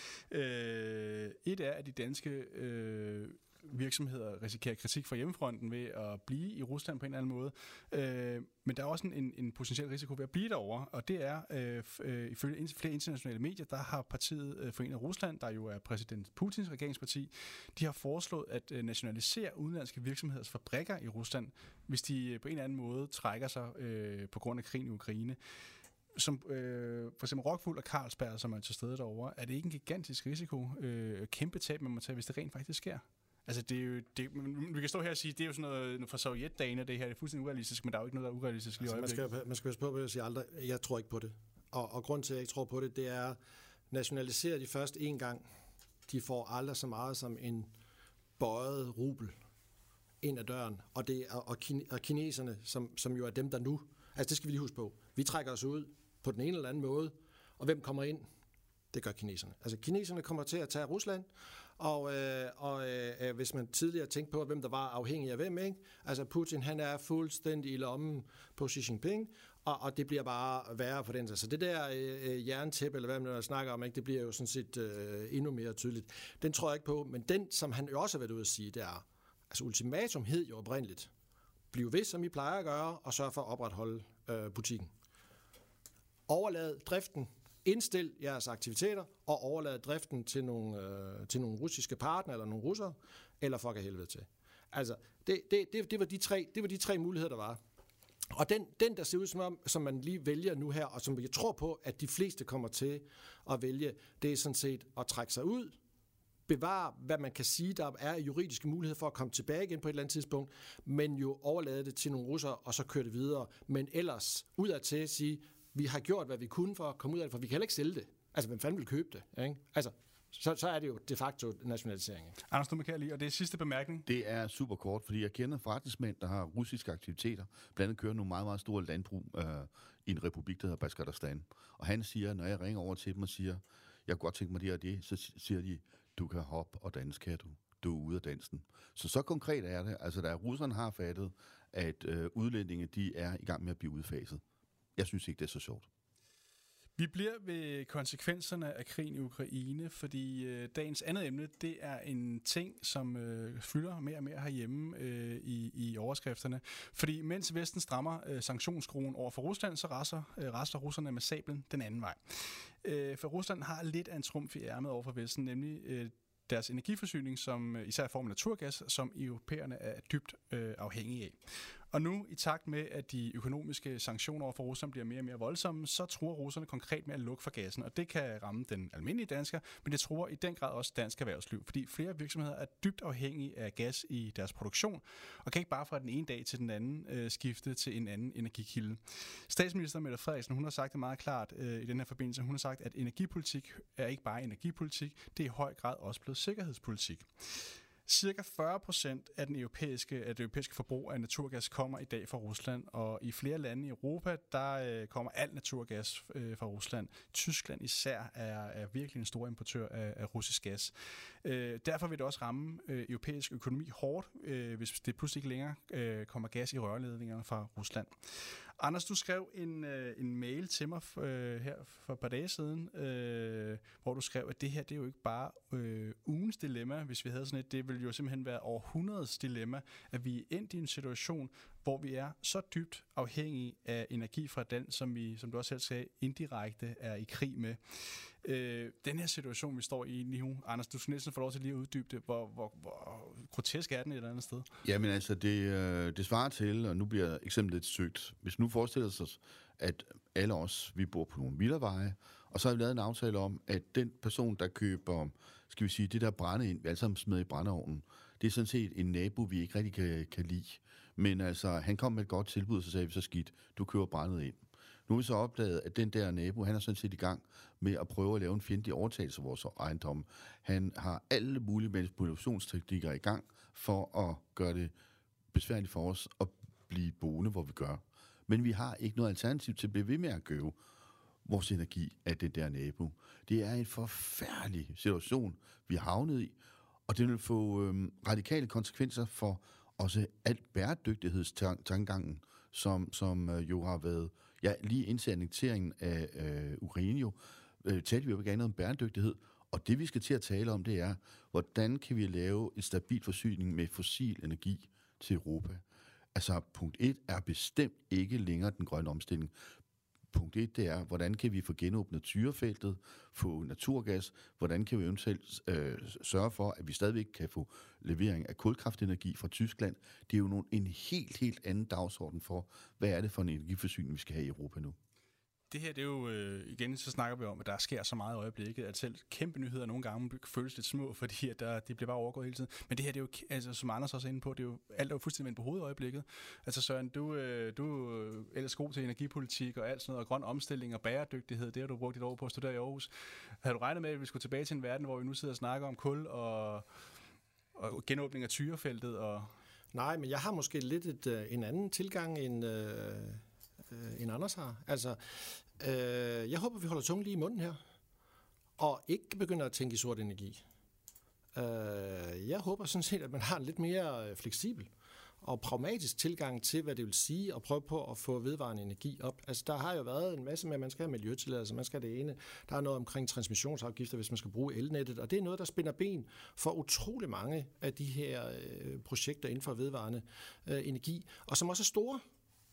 øh, et er, at de danske øh, virksomheder risikerer kritik fra hjemmefronten ved at blive i Rusland på en eller anden måde. Øh, men der er også en, en potentiel risiko ved at blive derovre, og det er, øh, øh, ifølge flere internationale medier, der har partiet øh, Forenet Rusland, der jo er præsident Putins regeringsparti, de har foreslået at øh, nationalisere udenlandske virksomheders fabrikker i Rusland, hvis de øh, på en eller anden måde trækker sig øh, på grund af krigen i Ukraine. Som øh, for eksempel Rockwool og Carlsberg, som er til stede derovre, er det ikke en gigantisk risiko, øh, kæmpe tab, man må tage, hvis det rent faktisk sker? Altså, det er jo, det, vi kan stå her og sige, det er jo sådan noget fra sovjetdagene, det her det er fuldstændig urealistisk, men der er jo ikke noget, der er urealistisk lige altså, man skal, man skal passe på, at jeg siger aldrig, jeg tror ikke på det. Og, og grund til, at jeg ikke tror på det, det er, nationalisere de først en gang, de får aldrig så meget som en bøjet rubel ind ad døren. Og, det, og, og, kine, og kineserne, som, som jo er dem, der nu, altså det skal vi lige huske på, vi trækker os ud på den ene eller anden måde, og hvem kommer ind? Det gør kineserne. Altså kineserne kommer til at tage Rusland, og, øh, og øh, hvis man tidligere tænkte på, hvem der var afhængig af hvem, ikke? Altså Putin, han er fuldstændig i lommen på Xi Jinping, og, og det bliver bare værre for den. Så det der øh, jerntæppe, eller hvad man snakker om, ikke? Det bliver jo sådan set øh, endnu mere tydeligt. Den tror jeg ikke på, men den, som han jo også har været ude at sige, det er, altså ultimatum hed jo oprindeligt, bliv ved, som I plejer at gøre, og sørg for at opretholde øh, butikken. Overlad driften, indstil jeres aktiviteter og overlade driften til nogle, øh, til nogle russiske partnere eller nogle russere, eller fuck af helvede til. Altså, det, det, det, det, var de tre, det var de tre muligheder, der var. Og den, den, der ser ud som om, som man lige vælger nu her, og som jeg tror på, at de fleste kommer til at vælge, det er sådan set at trække sig ud, bevare, hvad man kan sige, der er juridiske muligheder for at komme tilbage igen på et eller andet tidspunkt, men jo overlade det til nogle russere, og så køre det videre. Men ellers udadtil at sige, vi har gjort, hvad vi kunne for at komme ud af det, for vi kan heller ikke sælge det. Altså, hvem fanden vil købe det? Ikke? Altså, så, så er det jo de facto nationalisering. Anders, du kan lige, og det er sidste bemærkning. Det er super kort, fordi jeg kender forretningsmænd, der har russiske aktiviteter, blandt andet kører nogle meget, meget store landbrug øh, i en republik, der hedder Bashkortostan. Og han siger, når jeg ringer over til dem og siger, jeg kunne godt tænke mig det og det, så siger de, du kan hoppe og danse, kan du. Du er ude af dansen. Så så konkret er det, altså da russerne har fattet, at øh, udlændinge, de er i gang med at blive udfaset. Jeg synes ikke, det er så sjovt. Vi bliver ved konsekvenserne af krigen i Ukraine, fordi øh, dagens andet emne, det er en ting, som øh, fylder mere og mere herhjemme øh, i, i overskrifterne. Fordi mens Vesten strammer øh, sanktionsskruen over for Rusland, så rasler, øh, rasler russerne med sablen den anden vej. Øh, for Rusland har lidt af en trumf i ærmet over for Vesten, nemlig øh, deres energiforsyning, som især i form af naturgas, som europæerne er dybt øh, afhængige af. Og nu, i takt med, at de økonomiske sanktioner over for Rusland bliver mere og mere voldsomme, så truer russerne konkret med at lukke for gassen. Og det kan ramme den almindelige dansker, men det truer i den grad også dansk erhvervsliv, fordi flere virksomheder er dybt afhængige af gas i deres produktion, og kan ikke bare fra den ene dag til den anden øh, skifte til en anden energikilde. Statsminister Mette Frederiksen, hun har sagt det meget klart øh, i den her forbindelse. Hun har sagt, at energipolitik er ikke bare energipolitik, det er i høj grad også blevet sikkerhedspolitik. Cirka fyrre procent af, den europæiske, af det europæiske forbrug af naturgas kommer i dag fra Rusland, og i flere lande i Europa, der øh, kommer al naturgas øh, fra Rusland. Tyskland især er, er virkelig en stor importør af, af russisk gas. Øh, derfor vil det også ramme øh, europæisk økonomi hårdt, øh, hvis det pludselig ikke længere øh, kommer gas i rørledningerne fra Rusland. Anders, du skrev en, øh, en mail til mig øh, her for et par dage siden, øh, hvor du skrev, at det her det er jo ikke bare øh, ugens dilemma, hvis vi havde sådan et. Det ville jo simpelthen være århundredets dilemma, at vi er endt i en situation, hvor vi er så dybt afhængige af energi fra den, som vi, som du også selv sagde, indirekte er i krig med. Øh, den her situation, vi står i nu, Anders, du skal næsten få lov til lige at uddybe det. Hvor, hvor, hvor grotesk er den et eller andet sted? Jamen altså, det, øh, det svarer til, og nu bliver eksemplet lidt søgt. Hvis nu forestiller os, at alle os, vi bor på nogle villaveje, og så har vi lavet en aftale om, at den person, der køber, skal vi sige, det der brænde ind, vi alle sammen smider i brændeovnen, det er sådan set en nabo, vi ikke rigtig kan, kan lide. Men altså, han kom med et godt tilbud, og så sagde vi så skidt, du køber brændet ind. Nu har vi så opdaget, at den der nabo, han er sådan set i gang med at prøve at lave en fjendtlig overtagelse af vores ejendom. Han har alle mulige manipulationsteknikker i gang for at gøre det besværligt for os at blive boende, hvor vi gør. Men vi har ikke noget alternativ til at blive ved med at købe vores energi af det der nabo. Det er en forfærdelig situation, vi har havnet i, og det vil få øhm, radikale konsekvenser for også alt bæredygtighedstankegangen, som, som øh, jo har været, ja, lige indtil annekteringen af øh, Ukraine jo, øh, talte vi jo ikke andet om bæredygtighed, og det vi skal til at tale om, det er, hvordan kan vi lave en stabil forsyning med fossil energi til Europa. Altså, punkt et er bestemt ikke længere den grønne omstilling. Punkt et, det er, hvordan kan vi få genåbnet Tyrafeltet, få naturgas, hvordan kan vi eventuelt øh, sørge for, at vi stadigvæk kan få levering af kulkraftenergi fra Tyskland. Det er jo nogle, en helt, helt anden dagsorden for, hvad er det for en energiforsyning, vi skal have i Europa nu. Det her, det er jo, øh, igen, så snakker vi om, at der sker så meget i øjeblikket, at selv kæmpe nyheder nogle gange føles lidt små, fordi at der, de bliver bare overgået hele tiden. Men det her, det er jo, altså, som Anders også er inde på, det er jo, alt er jo fuldstændig vendt på hovedet i øjeblikket. Altså Søren, du, øh, du er ellers god til energipolitik og alt sådan noget, og grøn omstilling og bæredygtighed, det har du brugt et år på at studere i Aarhus. Havde du regnet med, at vi skulle tilbage til en verden, hvor vi nu sidder og snakker om kul og, og genåbning af Tyrafeltet? Og... Nej, men jeg har måske lidt et, øh, en anden tilgang end... Øh Øh, end Anders har. Altså, øh, jeg håber, vi holder tungen lige i munden her, og ikke begynder at tænke i sort energi. Øh, jeg håber sådan set, at man har en lidt mere fleksibel og pragmatisk tilgang til, hvad det vil sige at prøve på at få vedvarende energi op. Altså, der har jo været en masse med, at man skal have miljøtilladelser, man skal have det ene. Der er noget omkring transmissionsafgifter, hvis man skal bruge elnettet, og det er noget, der spænder ben for utrolig mange af de her øh, projekter inden for vedvarende øh, energi, og som også er store.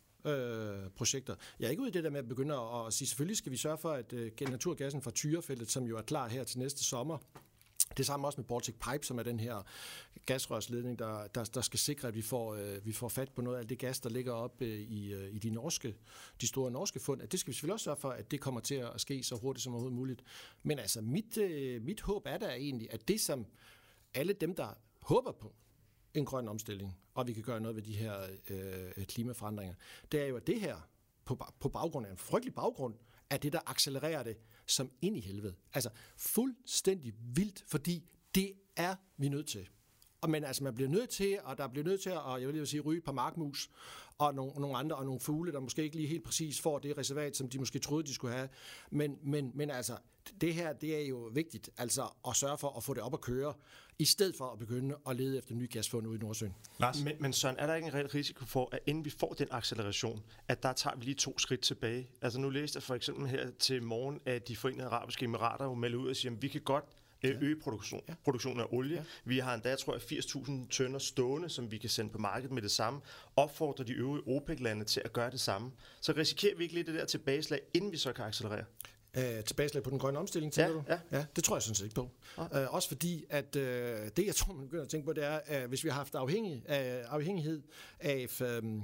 Øh, projekter. Jeg er ikke ude i det der med at begynde at, at sige, selvfølgelig skal vi sørge for, at øh, naturgassen fra Tyrafeltet, som jo er klar her til næste sommer, Det samme også med Baltic Pipe, som er den her gasrørsledning, der, der, der skal sikre, at vi får, øh, vi får fat på noget af det gas, der ligger op øh, i, øh, i de, norske, de store norske fund. At det skal vi selvfølgelig også sørge for, at det kommer til at ske så hurtigt som overhovedet muligt. Men altså, mit, øh, mit håb er der egentlig, at det som alle dem, der håber på en grøn omstilling, og vi kan gøre noget ved de her øh, klimaforandringer, det er jo, at det her, på, på baggrund af en frygtelig baggrund, er det, der accelererer det som ind i helvede. Altså fuldstændig vildt, fordi det er vi nødt til. Og men altså, man bliver nødt til, og der bliver nødt til, og jeg vil lige sige, ryge et par markmus, og nogle, nogle andre, og nogle fugle, der måske ikke lige helt præcis får det reservat, som de måske troede, de skulle have. Men, men, men altså, det her, det er jo vigtigt, altså at sørge for at få det op at køre, i stedet for at begynde at lede efter nye gasfund ude i Nordsøen. Lars? Men, men Søren, er der ikke en reel risiko for, at inden vi får den acceleration, at der tager vi lige to skridt tilbage? Altså nu læste jeg for eksempel her til morgen, at de Forenede Arabiske Emirater jo melder ud og siger, at vi kan godt øge produktion, ja. produktionen af olie. Ja. Vi har endda, tror jeg, firs tusind tønder stående, som vi kan sende på markedet med det samme. Opfordrer de øvrige OPEC-lande til at gøre det samme. Så risikerer vi ikke lidt det der tilbageslag, inden vi så kan accelerere? Uh, tilbageslag på den grønne omstilling, tænker ja, du? Ja. ja, det tror jeg sådan set ikke på. Ja. Uh, også fordi, at uh, det jeg tror, man begynder at tænke på, det er, at hvis vi har haft afhængig, uh, afhængighed af, um,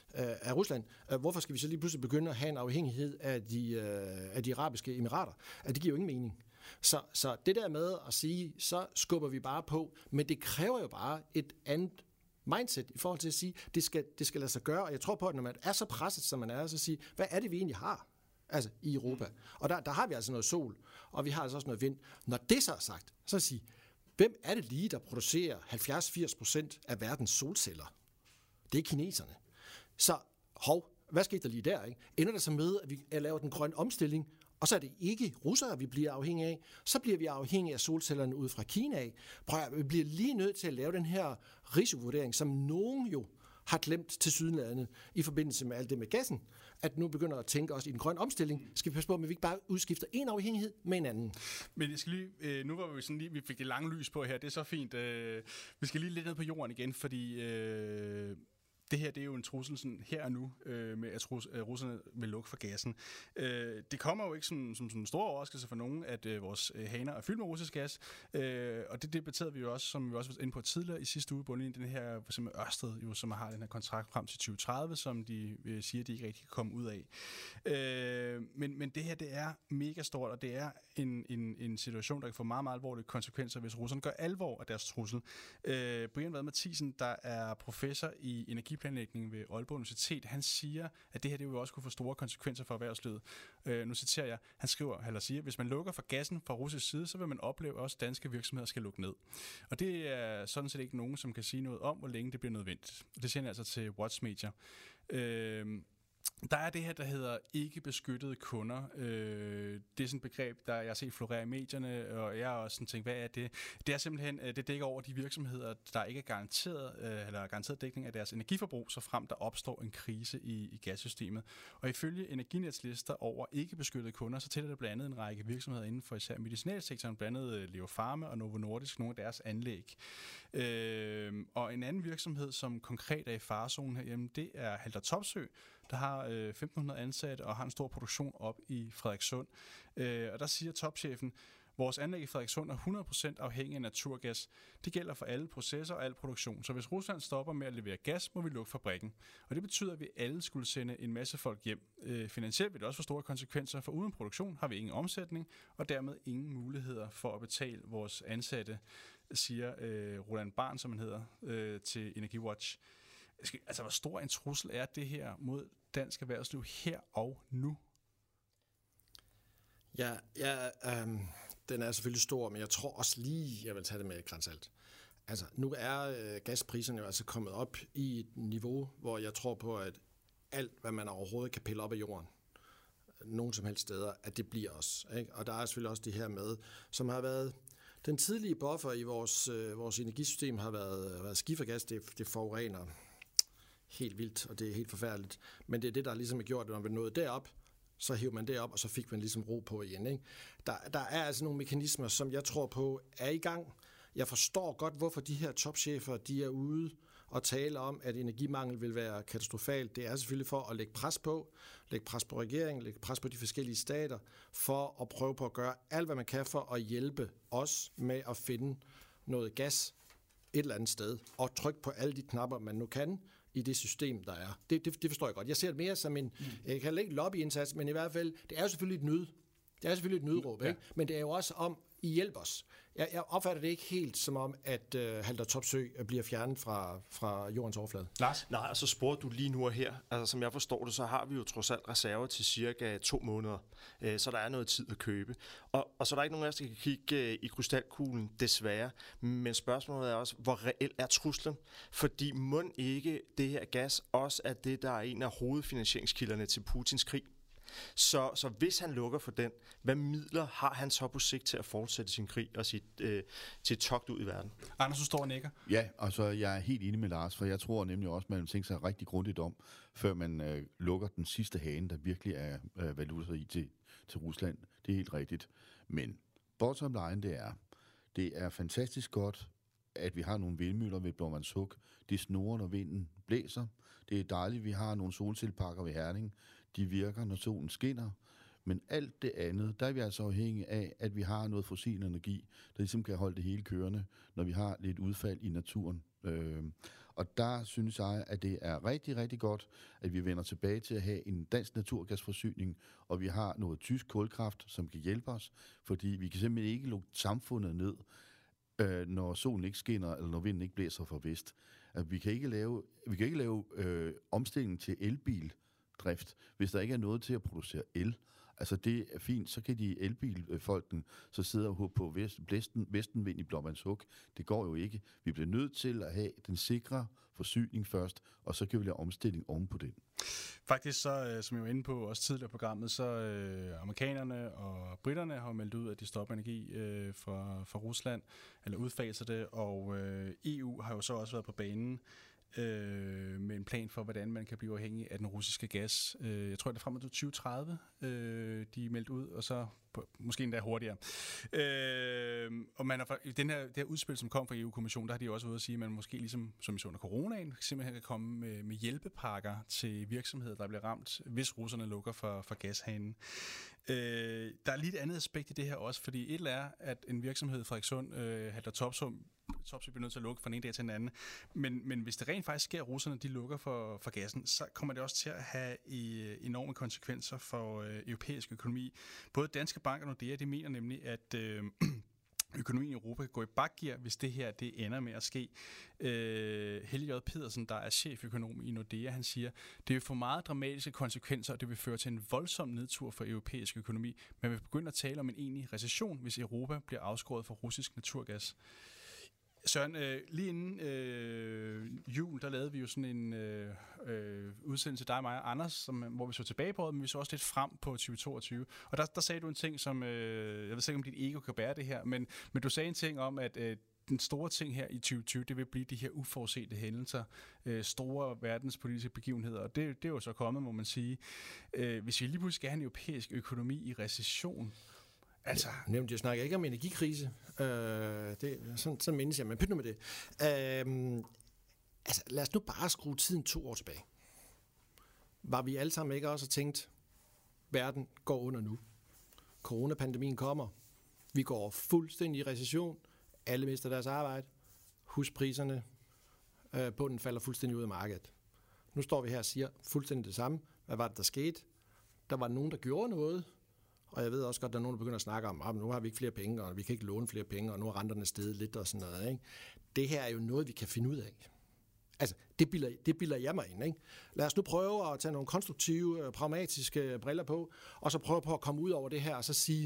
af Rusland, uh, hvorfor skal vi så lige pludselig begynde at have en afhængighed af de, uh, af de arabiske emirater? Uh, det giver jo ingen mening. Så, så det der med at sige, så skubber vi bare på, men det kræver jo bare et andet mindset i forhold til at sige, det skal, det skal lade sig gøre, og jeg tror på, at når man er så presset, som man er, så sige, hvad er det, vi egentlig har? Altså i Europa. Og der, der har vi altså noget sol, og vi har altså også noget vind. Når det så er sagt, så sige, hvem er det lige, der producerer halvfjerds til firs procent af verdens solceller? Det er kineserne. Så hov, hvad skete der lige der? Ikke? Ender det så med, at vi laver den grønne omstilling, og så er det ikke russere, vi bliver afhængige af, så bliver vi afhængige af solcellerne ud fra Kina af. Prøv at, vi bliver lige nødt til at lave den her risikovurdering, som nogen jo har glemt til sydenlandet i forbindelse med alt det med gassen, at nu begynder at tænke også i den grønne omstilling, skal vi passe på, at vi ikke bare udskifter en afhængighed med en anden. Men jeg skal lige, øh, nu var vi sådan lige, vi fik det lange lys på her, det er så fint. Øh, vi skal lige lidt ned på jorden igen, fordi øh, det her, det er jo en trussel sådan her og nu, øh, med at, rus, at russerne vil lukke for gassen. Øh, det kommer jo ikke som, som, som en stor overraskelse for nogen, at øh, vores øh, haner er fyldt med russisk gas, øh, og det debatterede vi jo også, som vi også var inde på tidligere i sidste uge, bundet den her, for eksempel Ørsted, jo, som har den her kontrakt frem til tyve tredive, som de øh, siger, de ikke rigtig kan komme ud af. Øh, men, men det her, det er mega stort, og det er en, en, en situation, der kan få meget, meget alvorlige konsekvenser, hvis russerne gør alvor af deres trussel. Øh, Brian Vad Mathisen, der er professor i energiplanlægning ved Aalborg Universitet, han siger, at det her det vil også kunne få store konsekvenser for erhvervslivet. Øh, nu citerer jeg, han skriver, eller siger, hvis man lukker for gassen fra russisk side, så vil man opleve, at også danske virksomheder skal lukke ned. Og det er sådan set ikke nogen, som kan sige noget om, hvor længe det bliver nødvendigt. Det siger han altså til Watch Media. Øh, Der er det her, der hedder ikke beskyttede kunder. Øh, det er sådan et begreb, der jeg har set florere i medierne, og jeg har også sådan tænkt, hvad er det? Det er simpelthen, det dækker over de virksomheder, der ikke er garanteret, eller garanteret dækning af deres energiforbrug, så frem der opstår en krise i, i gassystemet. Og ifølge Energinets lister over ikke beskyttede kunder, så tæller det blandt andet en række virksomheder inden for især medicinalsektoren, blandt andet Leo Pharma og Novo Nordisk, nogle af deres anlæg. Øh, og en anden virksomhed, som konkret er i farezonen herhjemme, det er Halter Topsø, der har øh, femten hundrede ansatte og har en stor produktion op i Frederikssund. Øh, og der siger topchefen, vores anlæg i Frederikssund er hundrede procent afhængig af naturgas. Det gælder for alle processer og al produktion. Så hvis Rusland stopper med at levere gas, må vi lukke fabrikken. Og det betyder, at vi alle skulle sende en masse folk hjem. Øh, finansielt vil det også få store konsekvenser, for uden produktion har vi ingen omsætning, og dermed ingen muligheder for at betale vores ansatte, siger øh, Roland Barn, som han hedder, øh, til EnergiWatch. Altså, hvor stor en trussel er det her mod dansk erhvervsliv her og nu? Ja, ja øhm, den er selvfølgelig stor, men jeg tror også lige, jeg vil tage det med et gran salt. Altså, nu er øh, gaspriserne jo altså kommet op i et niveau, hvor jeg tror på, at alt, hvad man overhovedet kan pille op af jorden, nogen som helst steder, at det bliver os. Ikke? Og der er selvfølgelig også det her med, som har været den tidlige buffer i vores, øh, vores energisystem, har været, været skifergas, det, det forurener helt vildt, og det er helt forfærdeligt. Men det er det, der ligesom har gjort, at når man nåede derop, så hiver man det op, og så fik man ligesom ro på igen. Ikke? Der, der er altså nogle mekanismer, som jeg tror på er i gang. Jeg forstår godt, hvorfor de her topchefer, de er ude at tale om, at energimangel vil være katastrofalt. Det er selvfølgelig for at lægge pres på, lægge pres på regeringen, lægge pres på de forskellige stater, for at prøve på at gøre alt, hvad man kan for at hjælpe os med at finde noget gas et eller andet sted, og trykke på alle de knapper, man nu kan, i det system, der er. Det, det, det forstår jeg godt. Jeg ser det mere som en, mm. jeg kan ikke lobbyindsats, men i hvert fald, det er jo selvfølgelig et nød. Det er selvfølgelig et nødråb, ja. Ikke? Men det er jo også om, I hjælper os. Jeg, jeg opfatter det ikke helt som om, at uh, Haldor Topsøe bliver fjernet fra, fra jordens overflade. Lars? Nej, og så spurgte du lige nu og her. Altså, som jeg forstår det, så har vi jo trods alt reserver til cirka to måneder. Øh, så der er noget tid at købe. Og, og så er der ikke nogen af os, der kan kigge øh, i krystalkuglen, desværre. Men spørgsmålet er også, hvor reelt er truslen? Fordi må ikke det her gas også er det, der er en af hovedfinansieringskilderne til Putins krig? Så, så hvis han lukker for den, hvad midler har han så på sigt til at fortsætte sin krig og sit, øh, til et togt ud i verden? Anders, du står og nikker. Ja, altså jeg er helt enig med Lars, for jeg tror nemlig også, man tænker sig rigtig grundigt om, før man øh, lukker den sidste hane, der virkelig er øh, valuta i til, til Rusland. Det er helt rigtigt. Men bottom line, det er, det er fantastisk godt, at vi har nogle vindmøller ved Blåvandshuk. Det snurrer, når vinden blæser. Det er dejligt, at vi har nogle solcelleparker ved Herning. De virker, når solen skinner. Men alt det andet, der er vi altså afhængige af, at vi har noget fossil energi, der ligesom kan holde det hele kørende, når vi har lidt udfald i naturen. Øh, og der synes jeg, at det er rigtig, rigtig godt, at vi vender tilbage til at have en dansk naturgasforsyning, og vi har noget tysk kulkraft, som kan hjælpe os, fordi vi kan simpelthen ikke lukke samfundet ned, øh, når solen ikke skinner, eller når vinden ikke blæser fra vest. At vi kan ikke lave, vi kan ikke lave øh, omstilling til elbil, drift, hvis der ikke er noget til at producere el. Altså det er fint, så kan de elbilfolken så sidde og håbe på vesten, vestenvind i Blåvandshuk. Det går jo ikke. Vi bliver nødt til at have den sikre forsyning først, og så kan vi lave omstilling oven på den. Faktisk så, som jeg var inde på også tidligere i programmet, så øh, amerikanerne og britterne har meldt ud, at de stopper energi øh, fra, fra Rusland, eller udfaser det, og øh, E U har jo så også været på banen Øh, med en plan for, hvordan man kan blive afhængig af den russiske gas. Øh, jeg tror, det er frem til tyve tredive, øh, de er meldt ud, og så på, måske endda hurtigere. Øh, og man har, den her, det her udspil, som kom fra E U-kommissionen, der har de også ude at sige, at man måske ligesom, som i under coronaen, simpelthen kan komme med, med hjælpepakker til virksomheder, der bliver ramt, hvis russerne lukker for, for gashanen. Øh, der er lige et andet aspekt i det her også, fordi et er, at en virksomhed, Frederikssund, øh, Haldor Topsøe, Topsøe bliver nødt til at lukke fra den ene dag til den anden. Men, men hvis det rent faktisk sker, at russerne de lukker for, for gassen, så kommer det også til at have i, enorme konsekvenser for øh, europæisk økonomi. Både Danske Bank og Nordea, de mener nemlig, at øh, økonomien i Europa kan gå i bakgear, hvis det her det ender med at ske. Øh, Helge J. Pedersen, der er cheføkonom i Nordea, han siger, det vil få meget dramatiske konsekvenser, og det vil føre til en voldsom nedtur for europæisk økonomi. Man vil begynde at tale om en egentlig recession, hvis Europa bliver afskåret fra russisk naturgas. Søren, øh, lige inden øh, jul, der lavede vi jo sådan en øh, øh, udsendelse til dig, mig og Anders, som, hvor vi så tilbage på det, men vi så også lidt frem på tyve toogtyve. Og der, der sagde du en ting, som, øh, jeg ved ikke, om dit ego kan bære det her, men, men du sagde en ting om, at øh, den store ting her i tyve tyve, det vil blive de her uforudsete hændelser, øh, store verdenspolitiske begivenheder, og det, det er jo så kommet, må man sige. Øh, hvis vi lige pludselig skal have en europæisk økonomi i recession, altså, nævnt, jeg snakker ikke om energikrise. Øh, det, sådan, sådan mindes jeg, men pyt nu med det. Øh, altså, lad os nu bare skrue tiden to år tilbage. Var vi alle sammen ikke også tænkt, verden går under nu. Coronapandemien kommer. Vi går fuldstændig i recession. Alle mister deres arbejde. Huspriserne øh, på den falder fuldstændig ud af markedet. Nu står vi her og siger fuldstændig det samme. Hvad var det, der skete? Der var nogen, der gjorde noget. Og jeg ved også godt, at der er nogen, der begynder at snakke om, at nu har vi ikke flere penge, og vi kan ikke låne flere penge, og nu er renterne steget lidt og sådan noget. Ikke? Det her er jo noget, vi kan finde ud af. Altså, det bilder, det bilder jeg mig ind. Ikke? Lad os nu prøve at tage nogle konstruktive, pragmatiske briller på, og så prøve på at komme ud over det her, og så sige,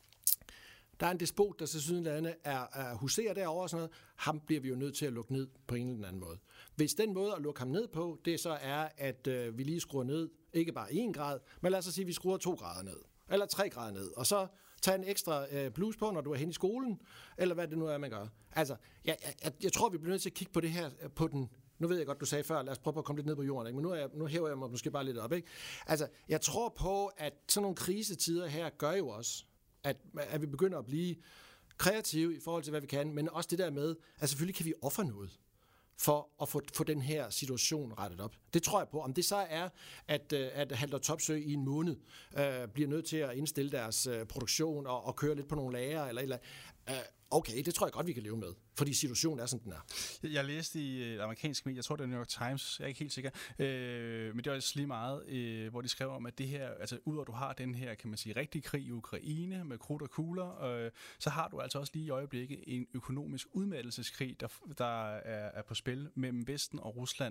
der er en despot, der til sydenlande er, er huserer derovre og sådan noget, ham bliver vi jo nødt til at lukke ned på en eller anden måde. Hvis den måde at lukke ham ned på, det så er, at øh, vi lige skruer ned, ikke bare en grad, men lad os sige, at vi skruer to grader ned. Eller tre grader ned, og så tage en ekstra øh, bluse på, når du er hen i skolen, eller hvad det nu er, man gør. Altså, jeg, jeg, jeg tror, vi bliver nødt til at kigge på det her, på den, nu ved jeg godt, du sagde før, lad os prøve at komme lidt ned på jorden, ikke? Men nu, er jeg, nu hæver jeg mig måske bare lidt op, ikke? Altså, jeg tror på, at sådan nogle krisetider her gør jo også, at, at vi begynder at blive kreative i forhold til, hvad vi kan, men også det der med, at selvfølgelig kan vi ofre noget. for at få, få den her situation rettet op. Det tror jeg på. Om det så er, at, at Haldor Topsøe i en måned øh, bliver nødt til at indstille deres øh, produktion og, og køre lidt på nogle lager eller et eller andet. Øh, okay, det tror jeg godt, vi kan leve med, fordi situationen er, som den er. Jeg læste i et amerikansk medie, jeg tror det er New York Times, jeg er ikke helt sikker, øh, men det var også lige meget, øh, hvor de skrev om, at det her, altså udover at du har den her, kan man sige, rigtig krig i Ukraine med krudt og kugler, øh, så har du altså også lige i øjeblikket en økonomisk udmattelseskrig, der, der er, er på spil mellem Vesten og Rusland,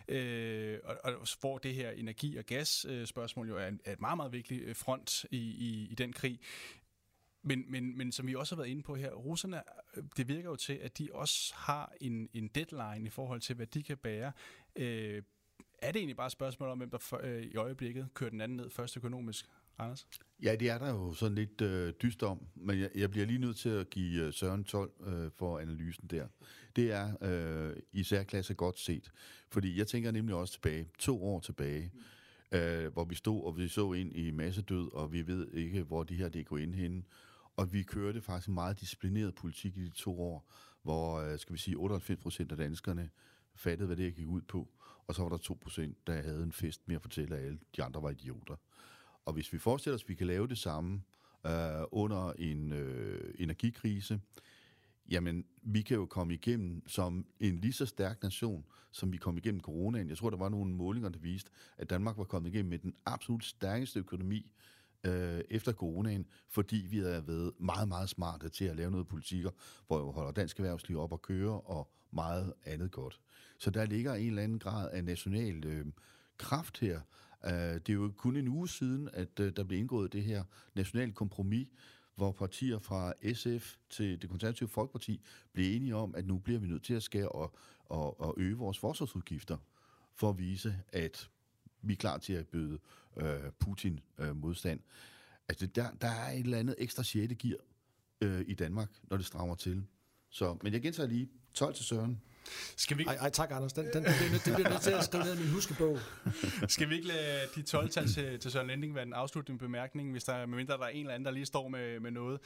øh, og, og hvor det her energi- og gas-spørgsmål jo er, en, er et meget, meget vigtigt front i, i, i den krig. Men, men, men som vi også har været inde på her, russerne, det virker jo til, at de også har en, en deadline i forhold til, hvad de kan bære. Øh, er det egentlig bare et spørgsmål om, hvem der for, øh, i øjeblikket kører den anden ned først økonomisk, Anders? Ja, det er der jo sådan lidt øh, dyst om, men jeg, jeg bliver lige nødt til at give øh, Søren tolv øh, for analysen der. Det er øh, i særklasse godt set, fordi jeg tænker nemlig også tilbage, to år tilbage, øh, hvor vi stod, og vi så ind i massedød, og vi ved ikke, hvor de her det går ind henne. Og vi kørte faktisk en meget disciplineret politik i de to år, hvor, skal vi sige, otteoghalvfems procent af danskerne fattede, hvad det gik ud på. Og så var der to procent, der havde en fest med at fortælle, at alle de andre var idioter. Og hvis vi forestiller os, at vi kan lave det samme øh, under en øh, energikrise, jamen, vi kan jo komme igennem som en lige så stærk nation, som vi kom igennem coronaen. Jeg tror, der var nogle målinger, der viste, at Danmark var kommet igennem med den absolut stærkeste økonomi øh, efter coronaen, fordi vi havde været meget, meget smarte til at lave noget politikker, hvor vi holder dansk erhvervsliv op og køre, og meget andet godt. Så der ligger en eller anden grad af national øh, kraft her. Uh, det er jo kun en uge siden, at uh, der blev indgået det her nationale kompromis, hvor partier fra S F til det konservative Folkeparti blev enige om, at nu bliver vi nødt til at skære og, og, og øge vores forsvarsudgifter, for at vise, at vi er klar til at bøde uh, Putin uh, modstand. Altså, der, der er et eller andet ekstra sjette gear uh, i Danmark, når det strammer til. Så, men jeg gentager lige tolv til Søren. Skal vi... Ej, ej, tak, Anders. Den, den, den, den, den bliver nødt til at skrive ned i min huskebog. Skal vi ikke lade de tolv-tal til, til Søren Lending være den afsluttende bemærkning, hvis der, medmindre der er en eller anden, der lige står med, med noget?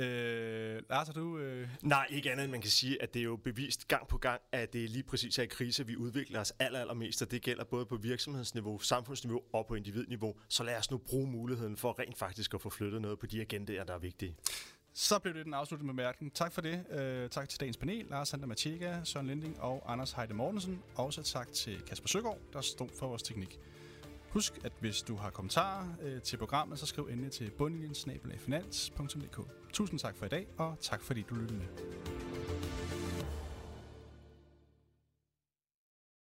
Øh, Lars, har du... Øh... Nej, ikke andet end man kan sige, at det er jo bevist gang på gang, at det er lige præcis her i krise, vi udvikler os aller, allermest, og det gælder både på virksomhedsniveau, samfundsniveau og på individniveau. Så lad os nu bruge muligheden for rent faktisk at få flyttet noget på de agendaer, der er vigtige. Så blev det den afsluttende bemærkning. Tak for det. Uh, tak til dagens panel, Lars Sander Mathiega, Søren Lending og Anders Heide Mortensen. Også tak til Kasper Søgaard, der stod for vores teknik. Husk, at hvis du har kommentarer uh, til programmet, så skriv endelig til bundlinjen snabel-a finans punktum d k. Tusind tak for i dag, og tak fordi du lyttede med.